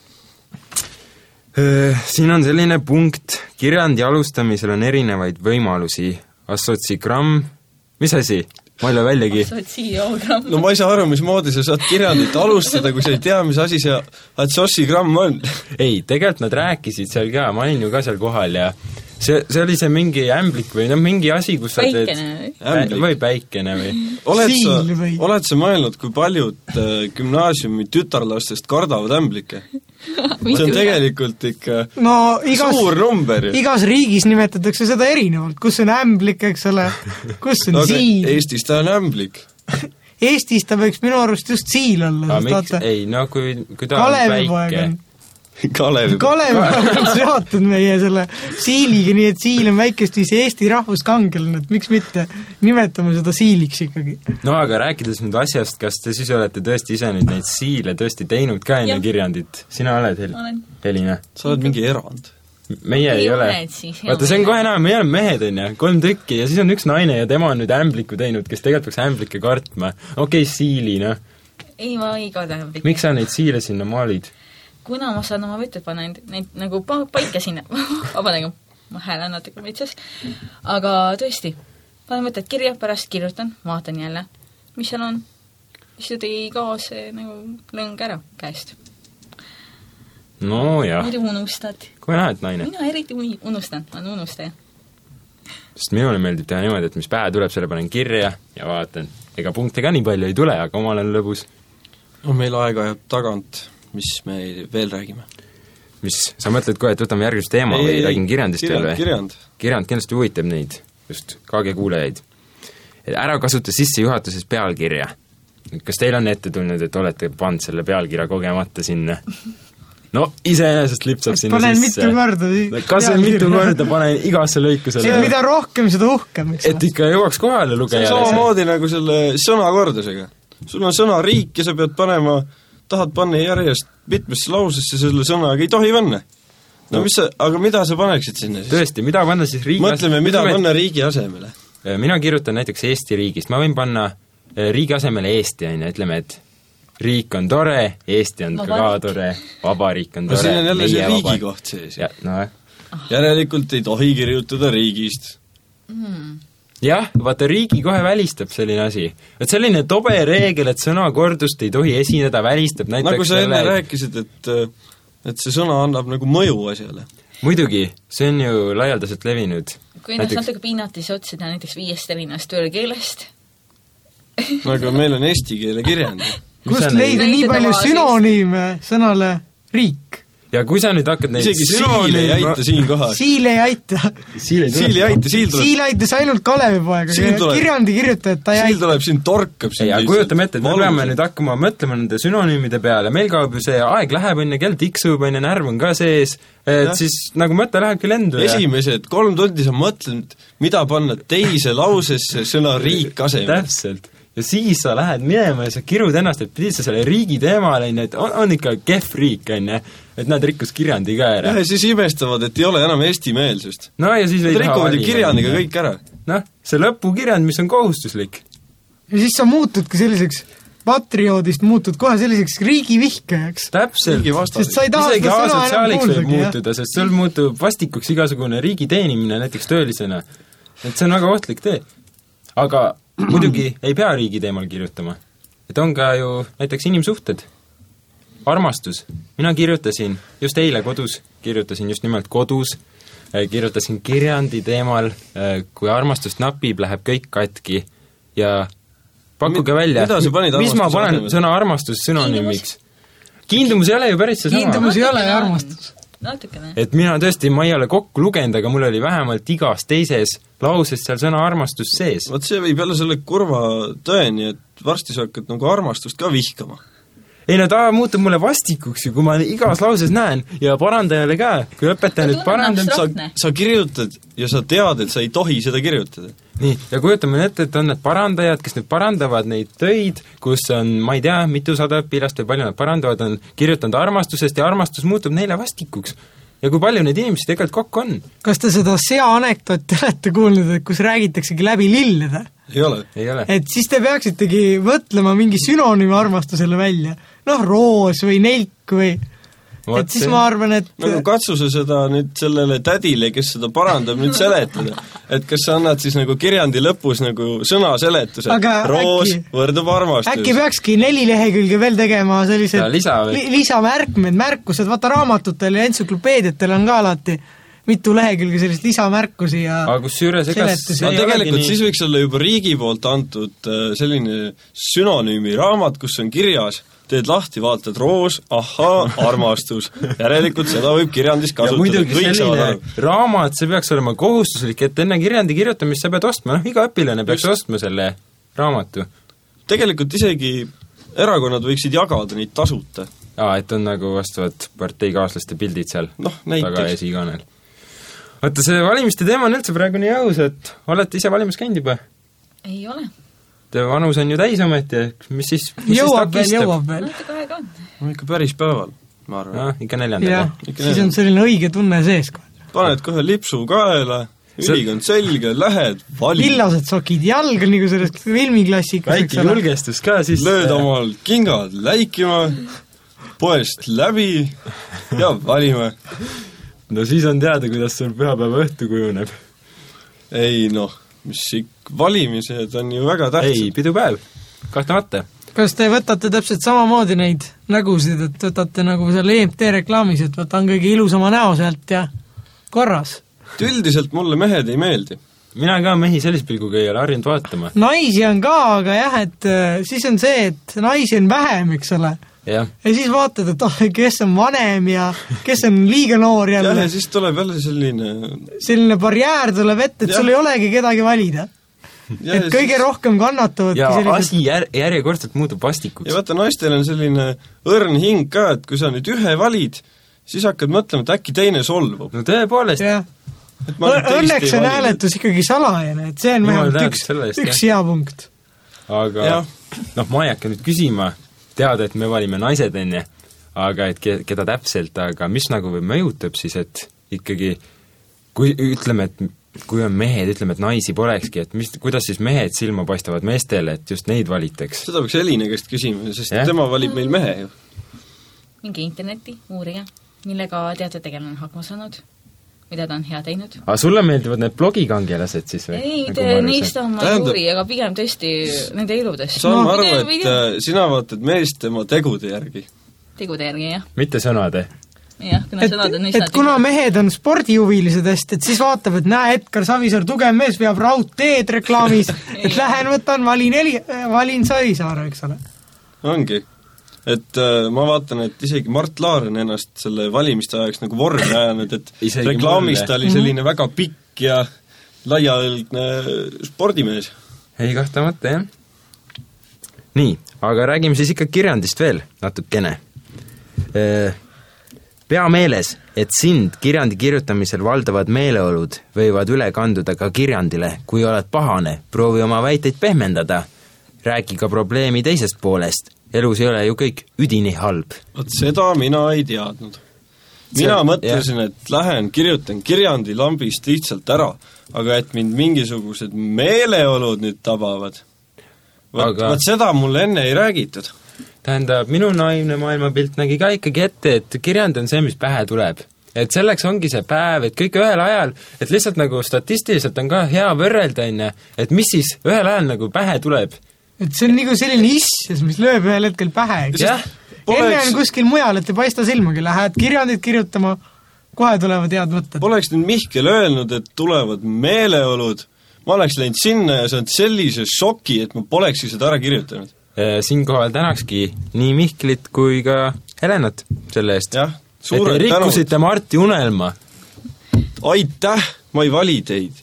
Siin on selline punkt, kirjandi alustamisel on erinevaid võimalusi. Assotsigramm, mis asi? Ma ei ole väljagi. Sotsioogramm. No ma ei saa aru, mismoodi sa saad kirjandit alustada, kui sa ei tea, mis asi see assotsigramm on. Ei, tegelikult nad rääkisid seal ka, ma olin ju ka seal kohal ja see, see oli see mingi ämblik või no mingi asi, kus sa Päikene. teed või päikene või Oled sa, Siil või? oled sa mõelnud, kui paljud äh, gümnaasiumi tütarlastest kardavad ämblikke? See on tegelikult ikka no igas, suur number ju. igas riigis nimetatakse seda erinevalt, kus on ämblik, eks ole, kus on No, no, aga siil. Eestis ta on ämblik. Eestis ta võiks minu arust just siil olla, aga sest miks, vaata, ei no kui, kui ta on Kalevipoeg väike on, Kalev. Kalevipoeg on seotud meie selle siiliga, nii et siil on väikest viisi Eesti rahvuskangelane, et miks mitte nimetame seda siiliks ikkagi. no aga rääkides nüüd asjast, kas te siis olete tõesti ise nüüd neid siile tõesti teinud ka enne Jah. kirjandit? Sina oled, Hel- Olen. Helina? Sa oled mingi erand. Meie ei, Ei ole. oled siis, hea Vaata, see on meelega. kohe enam, meie oleme mehed, on ju, kolm tükki ja siis on üks naine ja tema on nüüd ämbliku teinud, kes tegelikult peaks ämblikke kartma. okei okay,, siili, noh. Ei, ma ei karda ämblik. Miks sa neid siile sinna maalid? kuna ma saan oma võtted panna neid, neid nagu pa- paika sinna, vabandage, ma häälen natuke metsas, aga tõesti, panen võtted kirja, pärast kirjutan, vaatan jälle, mis seal on, siis ta ei kao see nagu lõng ära käest. no jah. muidu unustad. kui näed, naine? mina eriti uni- unustan, ma olen unustaja. Sest minule meeldib teha niimoodi, et mis pähe tuleb, selle panen kirja ja vaatan. Ega punkte ka nii palju ei tule, aga omal on lõbus. no meil aega jääb tagant, mis me veel räägime. Mis, sa mõtled kohe, et võtame järgmist teema ei, või ei, räägin kirjandist kirjand, veel või? Kirjand. Kirjand kindlasti huvitab neid, just K G kuulajaid. Ära kasuta sissejuhatuses pealkirja. Kas teil on ette tulnud, et olete pannud selle pealkirja kogemata sinna? No iseenesest lipsab sinna panen sisse. Mitu korda. Kas on mitu korda, panen igasse lõiku selle. Mida rohkem, seda uhkem. Et ikka jõuaks kohale lugejale. See on samamoodi nagu selle sõnakordusega. Sul on sõna riik ja sa pead panema, tahad panna järjest mitmesse lausesse selle sõnaga, ei tohi panna. No, no. Mis sa, aga mida sa paneksid sinna siis? Tõesti, mida panna siis riigi mõtleme, mida Mõtleme, panna riigi asemele? Mina kirjutan näiteks Eesti riigist, ma võin panna riigi asemele Eesti, aine, ütleme, et riik on tore, Eesti on ka tore, vabariik on tore. No siin on jälle see riigi koht sees. Ja, no, järelikult ei tohi kirjutada riigist. Mm. Jah, vaata riigi kohe välistab selline asi. Et selline tobe reegel, et sõnakordust ei tohi esineda, välistab näiteks nagu sa enne selle... rääkisid, et, et see sõna annab nagu mõju asjale. Muidugi, see on ju laialdaselt levinud. Kui ennast natuke piinati, sa otsida näiteks viiest erinevast töökeelest. Aga meil on eesti keele kirjand. Kust leida nii palju sünonüüme sõnale riik? Ja kui sa nüüd hakkad neid isegi siil ei aita siin kohas. Siil ei aita. Siil ei, siil ei aita, siil tuleb. Siil aitas ainult Kalevipoeg, aga kirjandi kirjutajad ta ei aita. Siil tuleb siin torkab siin. Ja kujutame ette, et me peame nüüd hakkama mõtlema nende sünonüümide peale. Meil kaob ju see aeg läheb enne, kell tiksub enne, närv on ka sees. Et ja. Siis nagu mõte lähebki lendu. Esimesed ja... kolm tundi sa mõtled, mida panna teise lausesse sõna riik asemel. Täpselt. Ja siis sa lähed minema ja sa kirud ennast, et pidid sa selle riigi teemale, et on, on ikka kehv riik, enne, et nad rikkus kirjandi ka ära. Ja siis imestavad, et ei ole enam eesti meelsust. No ja siis nad rikuvad ju kirjandiga kõik ära. Noh, see lõpukirjand, mis on kohustuslik. Ja siis sa muutudki selliseks patrioodist, muutud kohe selliseks riigivihkajaks. Täpselt. Sest sa ei taha isegi seda sõna enam kuulsagi. Muutuda, sest sul muutub vastikuks igasugune riigi teenimine näiteks töölisena. Et see on väga ohtlik tee. Aga muidugi ei pea riigi teemal kirjutama. Et on ka ju näiteks inimsuhted. Armastus. Mina kirjutasin just eile kodus, kirjutasin just nimelt kodus, kirjutasin kirjandi teemal, kui armastust napib, läheb kõik katki ja pakkuge välja, mis ma panen sõna armastus sünonüümiks. Kiindumus ei ole ju päris see sama. Kiindumus ei ole armastus. Natukene. Et mina tõesti, ma ei ole kokku lugenud, aga mul oli vähemalt igas teises lauses seal sõna armastus sees. Vaat see võib jälle selle kurva tõeni, et varsti sa hakkad nagu armastust ka vihkama. Ei, no ta muutub mulle vastikuks ju, kui ma igas lauses näen ja parandajale ka, kui õpetaja nüüd parandab, sa, sa kirjutad ja sa tead, et sa ei tohi seda kirjutada. Nii, ja kujutame ette, et on need parandajad, kes nüüd parandavad neid töid, kus on, ma ei tea, mitu sada õpilast või palju nad parandavad, on kirjutanud armastusest ja armastus muutub neile vastikuks. Ja kui palju neid inimesi tegelikult kokku on? Kas te seda sea anekdooti olete kuulnud, et kus räägitaksegi läbi lillede? Ei ole. Ei ole. Et siis te peaksitegi mõtlema mingi sünonüümi armastusele välja. Noh, roos või nelk või... What et siis see? Ma arvan, et... Nagu katsu sa seda nüüd sellele tädile, kes seda parandab, nüüd seletada. Et kas sa annad siis nagu kirjandi lõpus nagu sõna seletuse. Aga roos äkki, võrdub armastus. Äkki peakski neli lehekülge veel tegema sellised ja, lisa li, lisamärkmed, märkused, vaata raamatutel ja entsüklopeediatel on ka alati mitu lehekülge sellist lisamärkusi ja aga kus süüres, seletusi. No, tegelikult nii... siis võiks olla juba riigi poolt antud selline sünonüümi raamat, kus on kirjas teed lahti, vaatad roos, ahaa, armastus. Järelikult seda võib kirjandis kasutada. Ja muidugi selline raamat, see peaks olema kohustuslik, et enne kirjandi kirjutamist sa pead ostma, noh, iga õpilane peaks Just. ostma selle raamatu. Tegelikult isegi erakonnad võiksid jagada neid tasuta. Aa, et on nagu vastavad parteikaaslaste pildid seal no, taga ees iganel. Vaata, see valimiste teema on üldse praegu nii õhus, et olete ise valimas käinud juba? Ei ole. Te vanus on ju täis ometi, mis siis mis jõuab veel, jõuab veel. No ikka päris päeval, ma arvan. No, ikka neljandal. Ja, ikka siis on selline õige tunne sees. Paned kohe lipsu kaela, ülikond selge, lähed, vali. Villased sokid jalga, nagu sellest filmiklassikas. Väike julgestus ka siis. Lööd omal kingad läikima. poest läbi ja valime. no siis on teada, kuidas sul pühapäeva õhtu kujuneb. ei noh, mis ikka, valimised on ju väga tähtsad. ei, pidupäev, kahtlemata. kas te võtate täpselt samamoodi neid nägusid, et võtate nagu seal E M T reklaamis, et võtan kõige ilusama näo sealt ja korras? üldiselt mulle mehed ei meeldi. mina ka mehi sellise pilguga ei ole harjunud vaatama. naisi on ka, aga jah, et siis on see, et naisi on vähem, eks ole. ja, ja siis vaatad, et oh, kes on vanem ja kes on liiga noor jälle. jah, ja siis tuleb jälle selline selline barjäär tuleb ette, et ja. sul ei olegi kedagi valida. Ja, et kõige siis... rohkem kannatavadki ja sellised... asi jär, järjekordselt muutub vastikuks. ja vaata, naistel on selline õrn hing ka, et kui sa nüüd ühe valid, siis hakkad mõtlema, et äkki teine solvub. no tõepoolest. Õnneks on hääletus ikkagi salajane, et see on vähemalt üks, sellest, üks hea punkt. aga ja. noh, ma ei hakka nüüd küsima, teada, et me valime naised enne, aga et ke, keda täpselt, aga mis nagu mõjutab siis, et ikkagi kui ütleme, et kui on mehed, ütleme, et naisi polekski, et mis, kuidas siis mehed silma paistavad meestele, et just neid valitaks? seda võiks Eline käest küsima, sest ja? tema valib meil mehe ju. mingi interneti, uurige, millega teatetegelane hakkama saanud, mida ta on hea teinud. aga sulle meeldivad need blogikangelased siis või? ei, nagu neist on ma ei uuri, aga pigem tõesti nende eludest. saan no, aru, et pigem... sina vaatad meest tema tegude järgi. tegude järgi, jah. mitte sõnade? jah, kuna et, sõnad on et kuna tihti. Mehed on spordihuvilised hästi, et siis vaatab, et näe, Edgar Savisaar, tugev mees, veab raudteed reklaamis et lähen võtan, valin Eli, valin Savisaare, eks ole. ongi. et äh, ma vaatan, et isegi Mart Laar on ennast selle valimiste ajaks nagu vormi ajanud, et reklaamis ta oli selline mm-hmm. väga pikk ja laiaõlgne spordimees. ei, kahtlemata, jah. nii, aga räägime siis ikka kirjandist veel natukene. Pea meeles, et sind kirjandi kirjutamisel valdavad meeleolud võivad üle kanduda ka kirjandile. Kui oled pahane, proovi oma väiteid pehmendada. Räägi ka probleemi teisest poolest. Elus ei ole ju kõik üdini halb. Vot seda mina ei teadnud. Mina see, mõtlesin, jah. et lähen, kirjutan kirjandi lambist lihtsalt ära, aga et mind mingisugused meeleolud nüüd tabavad. Vot, aga... vot seda mulle enne ei räägitud. Tähendab, minu naivne maailmapilt nägi ka ikkagi ette, et kirjand on see, mis pähe tuleb. Et selleks ongi see päev, et kõik ühel ajal, et lihtsalt nagu statistiliselt on ka hea võrrelda, et mis siis ühel ajal nagu pähe tuleb. Et see on nagu selline isses, mis lööb ühel hetkel pähe. Enne on kuskil mujal, et ei paista silmagi, lähed kirjandid kirjutama, kohe tulevad head mõtted. Poleks nüüd Mihkel öelnud, et tulevad meeleolud, ma oleks läinud sinna ja saanud sellise šoki, et ma polekski seda ära kirjutanud. Siinkohal tänakski nii Mihklit kui ka Helenat selle eest. Jah, et te rikkusite tänud. Marti unelma. Aitäh, ma ei vali teid.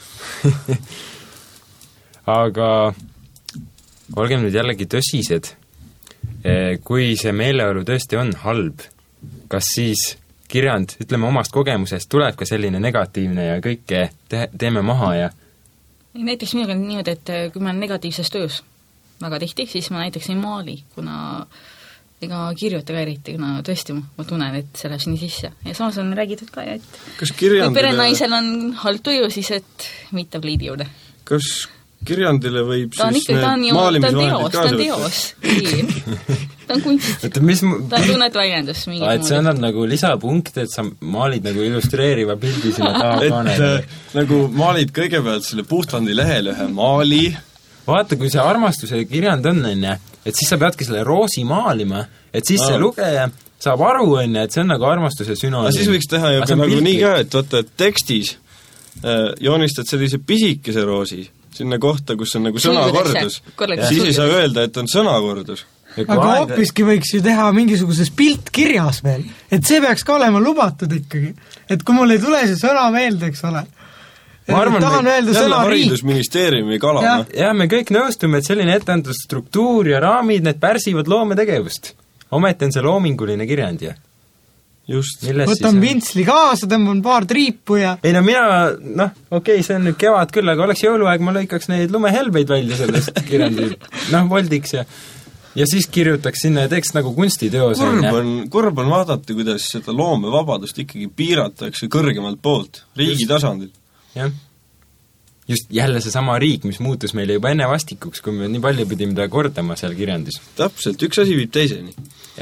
aga olgem nüüd jällegi tõsised. Kui see meeleolu tõesti on halb, kas siis kirjand, ütleme omast kogemusest, tuleb ka selline negatiivne ja kõike te- teeme maha ja näiteks minuga on niimoodi, et kui ma olen negatiivses töös väga tihti, siis ma näiteks ei maali, kuna ega kirjuta ka eriti, kuna tõesti ma tunnen, et see läheb nii sisse. Ja samas on räägitud ka, et kas kirjandile... kui perenaisel on halb tuju, siis et mitte pliidi juurde. Kas kirjandile võib ta siis ikka, need maalimisvahendid kaasa võtta? Ta on teos, ta on teos. Ta on kunst. Oota, mis mu... ta on tunnet väljendus. Et see annab nagu lisapunkt, et sa maalid nagu illustreeriva pildi sinna taha paned. Et nagu maalid kõigepealt selle Puhtvandi lehel ühe maali. Vaata, kui see armastuse kirjand on, enne, et siis sa peadki selle roosi maalima, et siis no. see lugeja saab aru, enne, et see on nagu armastuse sünonüüm. Aga siis võiks teha ju ka nagu nii ka, et vaata, et tekstis äh, joonistad sellise pisikese roosi sinna kohta, kus on nagu sõnakordus. Siis ei saa öelda, et on sõnakordus. Aga hoopiski võiks ju teha mingisuguses pilt kirjas veel, et see peaks ka olema lubatud ikkagi. Et kui mul ei tule see sõna meelde, eks ole, ma arvan, tahan öelda sõna riik. Haridusministeeriumi kala. Jah, ja, me kõik nõustume, et selline etteantud struktuur ja raamid, need pärsivad loometegevust. Ometi on see loominguline kirjand, ja? Just. Võtan vintsli kaasa, tõmban paar triipu ja... Ei no mina, noh, okei, okay, see on nüüd kevad küll, aga oleks jõuluaeg, ma lõikaks neid lumehelbeid välja sellest kirjandil. Noh, voldiks ja... Ja siis kirjutaks sinna ja teeks nagu kunstiteos. Kurb on, kurb on vaadata, kuidas seda loomevabadust ikkagi piiratakse kõrgemalt poolt, riigi tasandil. Jah. Just jälle see sama riik, mis muutus meile juba enne vastikuks, kui me nii palju pidime ta kordama seal kirjandis. Täpselt, üks asi viib teiseni. Jah.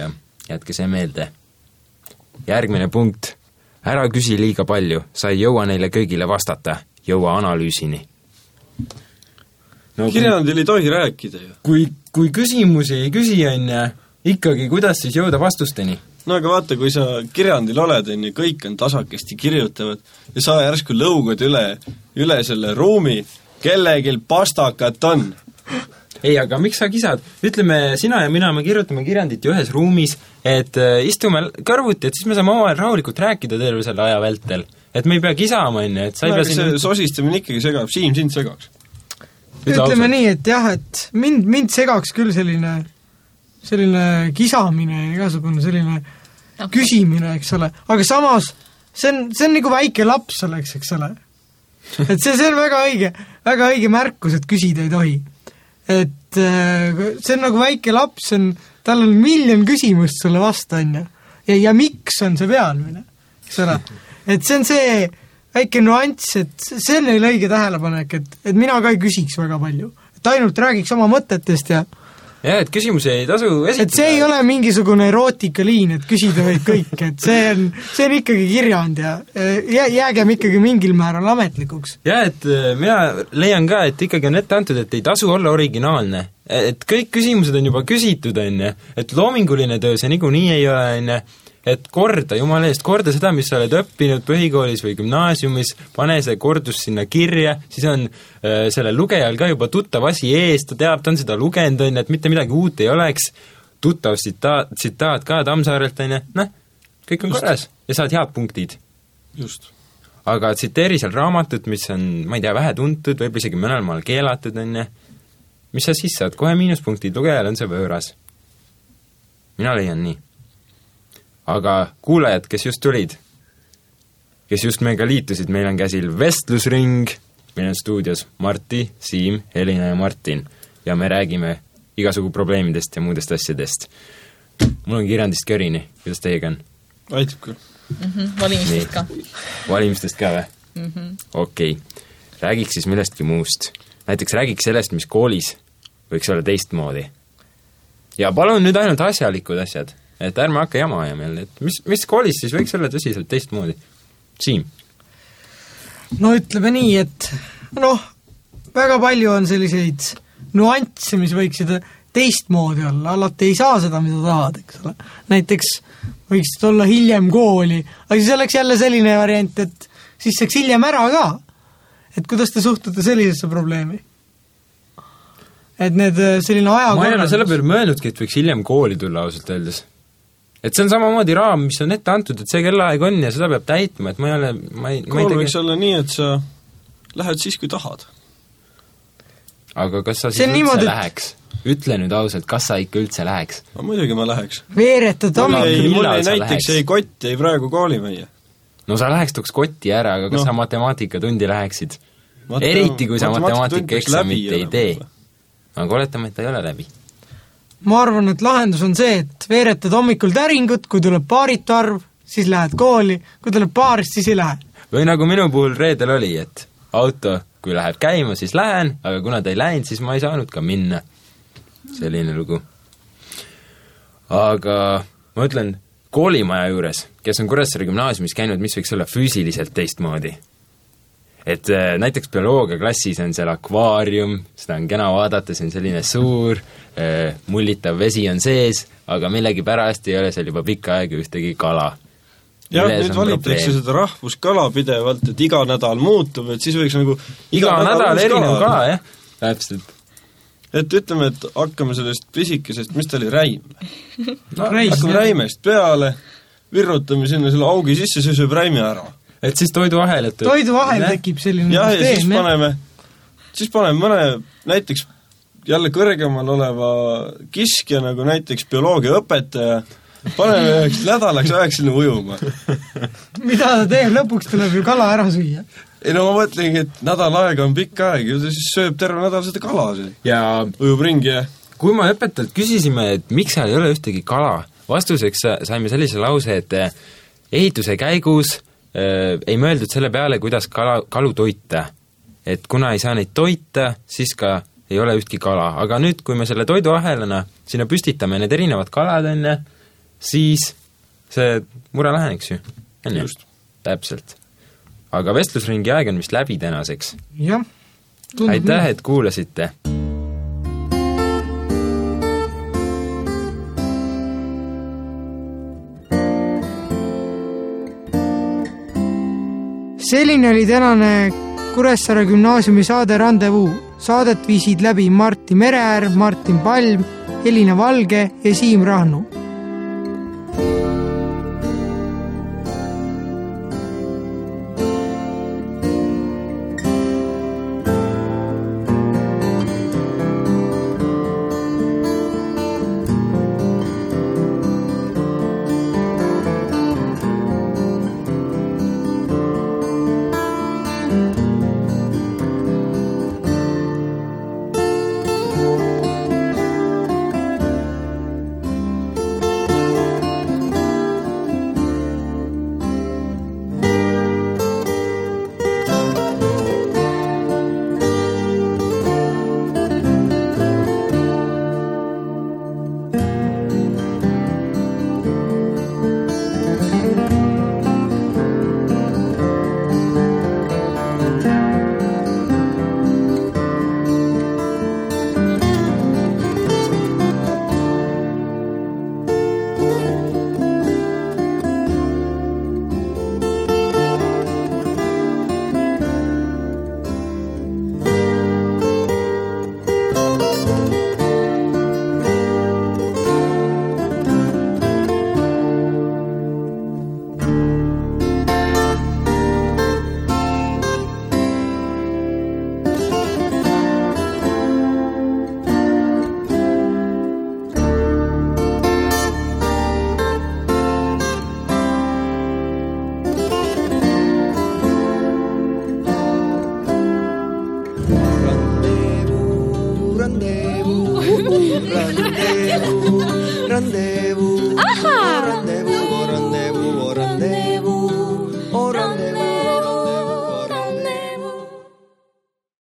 jätke see meelde. Järgmine punkt. Ära küsi liiga palju, sa ei jõua neile kõigile vastata, jõua analüüsini. No, kirjandil ei tohi rääkida ju. Kui, kui küsimusi ei küsi, on ikkagi, kuidas siis jõuda vastusteni? No aga vaata, kui sa kirjandil oled, on ju, kõik on tasakesti kirjutavad ja sa järsku lõugad üle, üle selle ruumi, kellegil pastakat on. Ei, aga miks sa kisad? Ütleme, sina ja mina, me kirjutame kirjandit ühes ruumis, et istume kõrvuti, et siis me saame omavahel rahulikult rääkida terve selle aja vältel. Et me ei pea kisama, et sa ei no, pea siin... see sosistamine ikkagi segab, Siim, sind segaks. Ütleme nii, et jah, et mind, mind segaks küll selline, selline kisamine, igasugune selline okay. küsimine, eks ole. Aga samas, see on, see on nagu väike laps oleks, eks ole. Et see, see on väga õige, väga õige märkus, et küsida ei tohi. Et see on nagu väike laps, on, tal on miljon küsimust sulle vasta, on ju. Ja, ja miks on see pealmine, eks ole. Et see on see väike nuanss, et see on neil õige tähelepanek, et, et mina ka ei küsiks väga palju. Et ainult räägiks oma mõtetest ja jah, et küsimusi ei tasu esitada. Et see ei ole mingisugune erootikaliin, et küsida võib kõik, et see on, see on ikkagi kirjand ja jäägem ikkagi mingil määral ametlikuks. Jah, et mina leian ka, et ikkagi on ette antud, et ei tasu olla originaalne. Et kõik küsimused on juba küsitud, on ju. Et loominguline töö see niikuinii ei ole, on ju. Et korda, jumala eest, korda seda, mis sa oled õppinud põhikoolis või gümnaasiumis, pane see kordus sinna kirja, siis on äh, selle lugejal ka juba tuttav asi ees, ta teab, ta on seda lugenud, on, et mitte midagi uut ei oleks, tuttav tsitaat, tsitaat ka Tammsaarelt, on, noh, kõik on Just. korras ja saad head punktid. Just. Aga tsiteeri seal raamatut, mis on, ma ei tea, vähe tuntud, võib isegi mõnel maal keelatud, on, mis sa siis saad, kohe miinuspunktid, lugejal on see võõras. Mina leian nii. Aga kuulajad, kes just tulid, kes just meiega liitusid, meil on käsil vestlusring, meil on stuudios Marti, Siim, Helina ja Martin ja me räägime igasugu probleemidest ja muudest asjadest. Mul on kirjandist körini, kuidas teiega on? Aitab küll. Mm-hmm, valimistest ka. Valimistest ka või? Mm-hmm. Okei, okay. Räägiks siis millestki muust. Näiteks räägiks sellest, mis koolis võiks olla teistmoodi. Ja palun nüüd ainult asjalikud asjad. Et ärme hakka jama ja meil, et mis, mis koolis siis võiks olla tõsiselt teistmoodi? Siim? No ütleme nii, et noh, väga palju on selliseid nuansse, mis võiksid teistmoodi olla, alati ei saa seda, mida tahad, eks ole. Näiteks võiksid olla hiljem kooli, aga siis oleks jälle selline variant, et siis saaks hiljem ära ka. Et kuidas te suhtute sellisesse probleemi? Et need selline aja ma ei ole selle peale mõelnudki, et võiks hiljem kooli tulla ausalt öeldes. Et see on samamoodi raam, mis on ette antud, et see kellaaeg on ja seda peab täitma, et ma ei ole... Ma ei, kool ma ei võiks olla nii, et sa lähed siis, kui tahad. Aga kas sa siis üldse niimoodi... läheks? Ütle nüüd ausalt, kas sa ikka üldse läheks? No muidugi ma läheks. Veeretad hommikul. Mul ei näiteks ei kotti, ei praegu kooli meie. No sa läheks tuks kotti ära, aga kas no. sa matemaatikatundi läheksid? Matem... Eriti, kui sa matemaatika eksamit ei tee. Aga oletame, et ta ei ole läbi. Ma arvan, et lahendus on see, et veeretad hommikul täringut, kui tuleb paaritu arv, siis lähed kooli, kui tuleb paarist, siis ei lähe. Või nagu minu puhul reedel oli, et auto, kui läheb käima, siis lähen, aga kuna ta ei läinud, siis ma ei saanud ka minna. Selline lugu. Aga ma ütlen, koolimaja juures, kes on Kuressaare gümnaasiumis käinud, mis võiks olla füüsiliselt teistmoodi. Et äh, näiteks bioloogia klassis on seal akvaarium, seda on kena vaadata, see on selline suur, äh, mullitav vesi on sees, aga millegi pärast ei ole seal juba pikka aega ühtegi kala. jah, nüüd valitakse seda rahvuskala pidevalt, et iga nädal muutub, et siis võiks nagu iga, iga nädal erinev kala, jah, täpselt. Et ütleme, et hakkame sellest pisikesest, mis ta oli, räim? No, Reis, hakkame räimest peale, virrutame sinna selle augi sisse, see sööb räimi ära. Et siis toiduahel, et toiduahel tekib selline jah, ja siis paneme, siis paneme mõne näiteks jälle kõrgemal oleva kiskja, nagu näiteks bioloogia õpetaja, paneme üheks nädalaks ajaks sinna ujuma. Mida ta teeb, lõpuks tuleb ju kala ära süüa. Ei no ma mõtlengi, et nädal aega on pikk aeg ja ta siis sööb terve nädal seda kala ja ujub ringi ja kui ma õpetajalt küsisime, et miks seal ei ole ühtegi kala, vastuseks saime sellise lause, et ehituse käigus äh, ei mõeldud selle peale, kuidas kala, kalu toita. Et kuna ei saa neid toita, siis ka ei ole ühtki kala. Aga nüüd, kui me selle toiduahelana sinna püstitame need erinevad kalad, enne, siis see mure läheneks ju. Just. Täpselt. Aga vestlusringi aeg on vist läbi tänaseks. jah. Aitäh, et kuulasite. Selline oli tänane Kuressaare gümnaasiumi saade Randevuu. Saadet viisid läbi Martti Mereäär, Martin Palm, Elina Valge ja Siim Rahnu. Rendezvous, rendezvous, rendezvous. Aha!